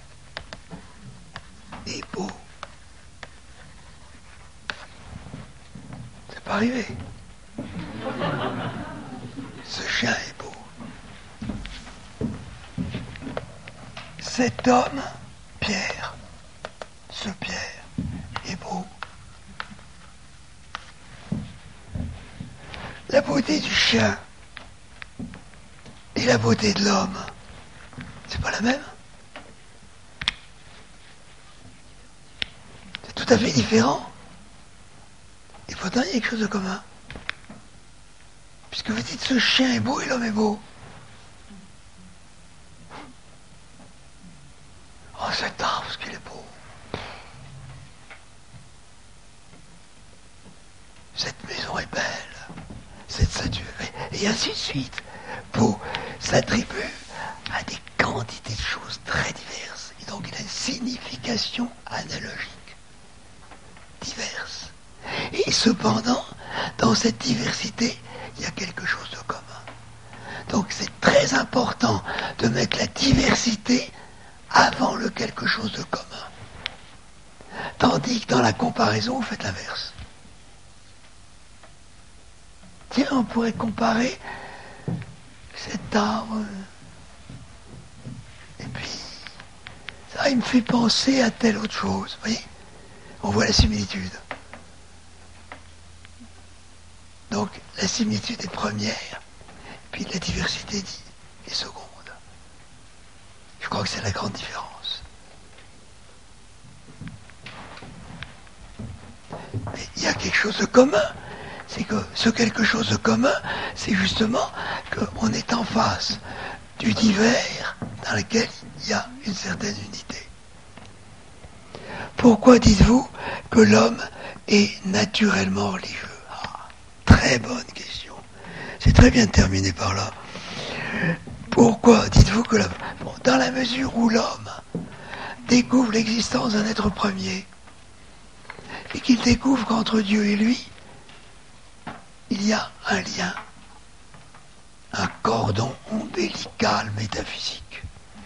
est beau. C'est pas arrivé. Ce chien est beau. Cet homme, Pierre, ce Pierre est beau. La beauté du chien et la beauté de l'homme, c'est pas la même. C'est tout à fait différent. Et pourtant, il y a quelque chose de commun. Puisque vous dites ce chien est beau et l'homme est beau. Oh, cet arbre, parce qu'il est beau. Cette maison est belle. Cette statue, et ainsi de suite. Beau s'attribue à des quantités de choses très diverses. Et donc, il a une signification analogique. Diverse. Et cependant, dans cette diversité, il y a quelque chose de commun. Donc c'est très important de mettre la diversité avant le quelque chose de commun. Tandis que dans la comparaison, vous faites l'inverse. Tiens, on pourrait comparer cet arbre. Et puis, ça, il me fait penser à telle autre chose. Vous voyez? On voit la similitude. Donc, la similitude est première, puis la diversité est seconde. Je crois que c'est la grande différence. Mais il y a quelque chose de commun. C'est que ce quelque chose de commun, c'est justement qu'on est en face du divers dans lequel il y a une certaine unité. Pourquoi dites-vous que l'homme est naturellement religieux? Très bonne question. C'est très bien de terminer par là. Pourquoi dites-vous que dans la mesure où l'homme découvre l'existence d'un être premier et qu'il découvre qu'entre Dieu et lui, il y a un lien, un cordon ombilical métaphysique.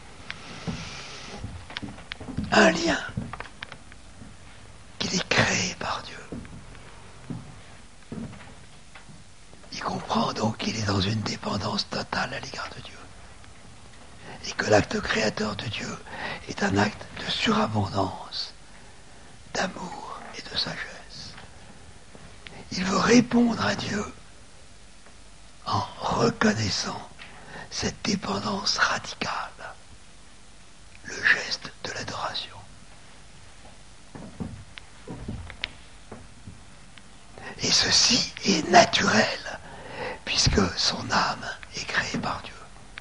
Un lien qu'il est créé par Dieu. Il comprend donc qu'il est dans une dépendance totale à l'égard de Dieu. Et que l'acte créateur de Dieu est un acte de surabondance, d'amour et de sagesse. Il veut répondre à Dieu en reconnaissant cette dépendance radicale, le geste de l'adoration. Et ceci est naturel, puisque son âme est créée par Dieu.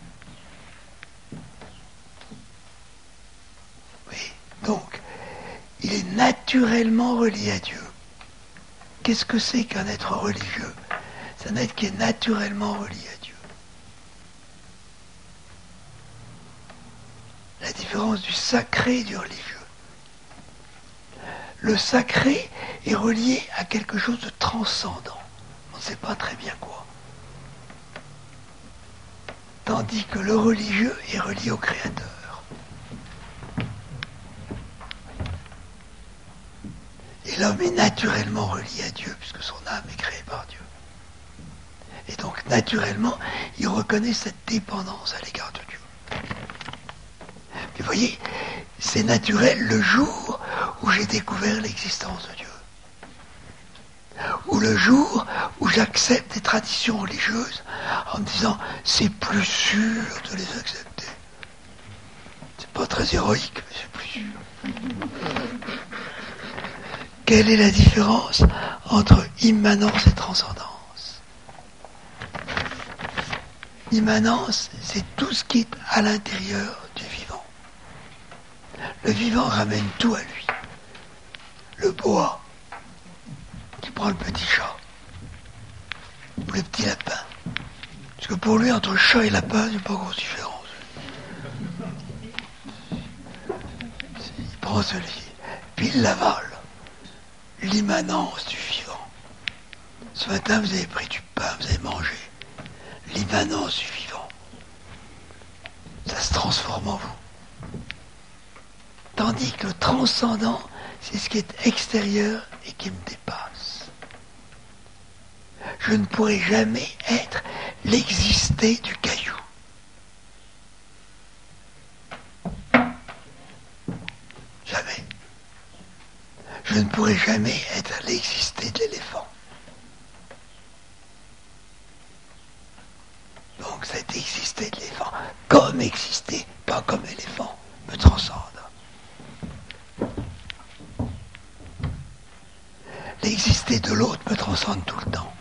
Oui, donc, il est naturellement relié à Dieu. Qu'est-ce que c'est qu'un être religieux? C'est un être qui est naturellement relié à Dieu. La différence du sacré et du religieux. Le sacré est relié à quelque chose de transcendant. On ne sait pas très bien quoi. Tandis que le religieux est relié au Créateur. Et l'homme est naturellement relié à Dieu, puisque son âme est créée par Dieu. Et donc, naturellement, il reconnaît cette dépendance à l'égard de Dieu. Mais vous voyez, c'est naturel le jour où j'ai découvert l'existence de Dieu. Ou le jour où j'accepte des traditions religieuses en me disant c'est plus sûr de les accepter. C'est pas très héroïque, mais c'est plus sûr. Quelle est la différence entre immanence et transcendance? Immanence, c'est tout ce qui est à l'intérieur du vivant. Le vivant ramène tout à lui. Le boa qui prend le petit chat ou le petit lapin. Parce que pour lui, entre chat et lapin, il n'y a pas grosse différence. Il prend celui, puis il l'avale. L'immanence du vivant. Ce matin, vous avez pris du pain, vous avez mangé. L'immanence du vivant. Ça se transforme en vous. Tandis que le transcendant, c'est ce qui est extérieur et qui me dépasse. Je ne pourrai jamais être l'existé du caillou. Jamais. Je ne pourrai jamais être l'existé de l'éléphant. Donc cet existé de l'éléphant, comme exister, pas comme éléphant, me transcende. L'exister de l'autre me transcende tout le temps.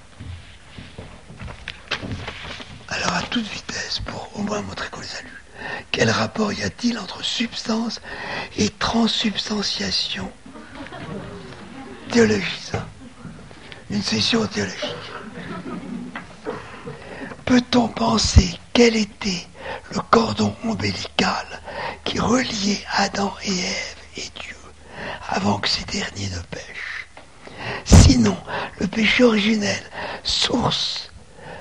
Alors à toute vitesse, pour au moins montrer qu'on les a lus, quel rapport y a-t-il entre substance et transsubstantiation? Théologisant. Une session théologique. Peut-on penser quel était le cordon ombilical qui reliait Adam et Ève et Dieu avant que ces derniers ne pêchent? Sinon, le péché originel, source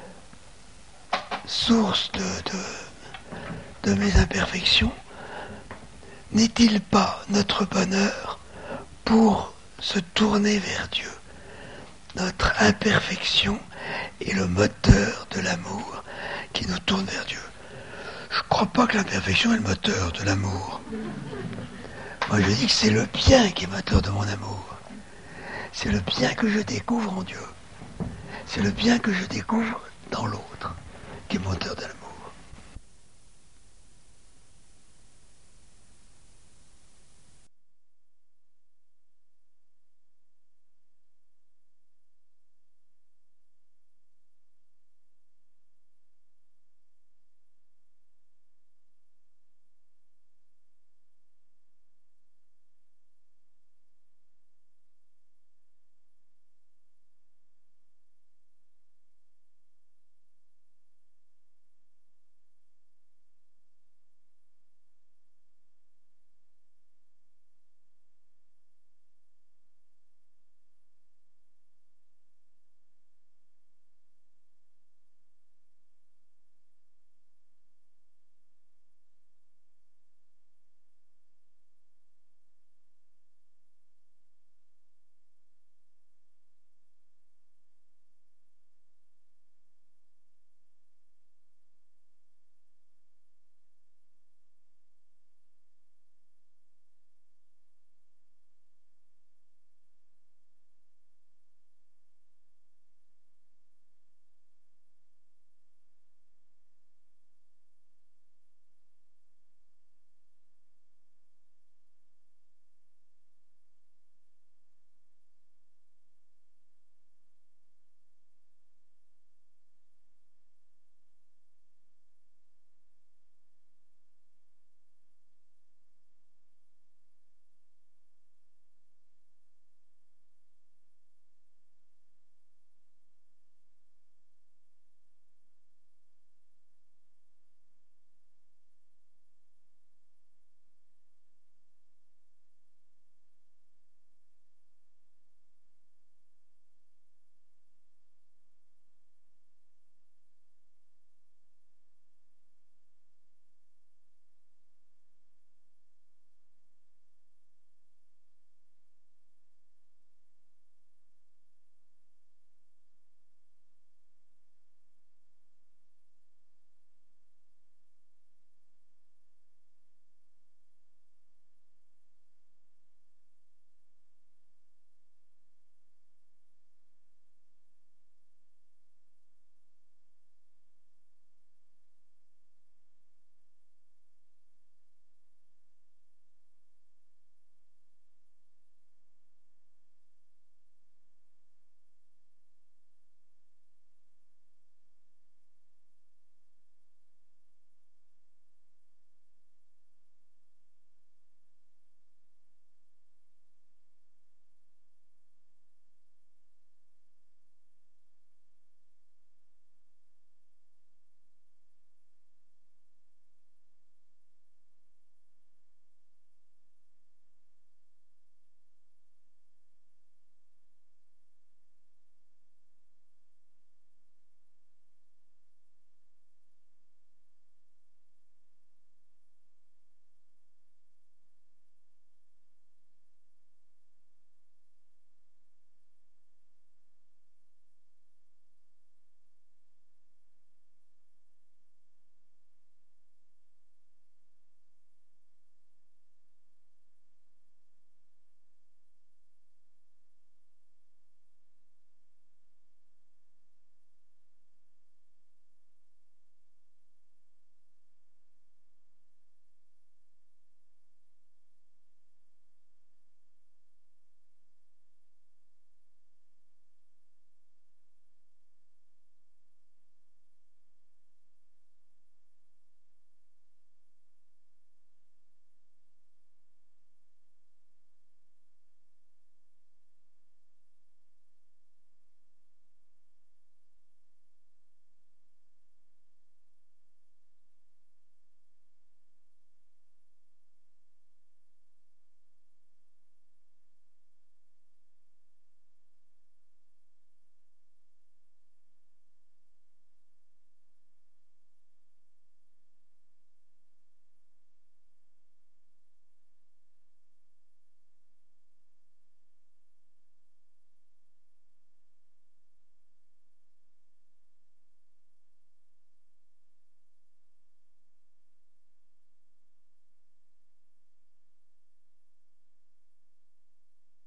de mes imperfections, n'est-il pas notre bonheur pour se tourner vers Dieu? Notre imperfection est le moteur de l'amour qui nous tourne vers Dieu. Je ne crois pas que l'imperfection est le moteur de l'amour. Moi, je dis que c'est le bien qui est moteur de mon amour. C'est le bien que je découvre en Dieu. C'est le bien que je découvre dans l'autre qui est moteur de l'amour.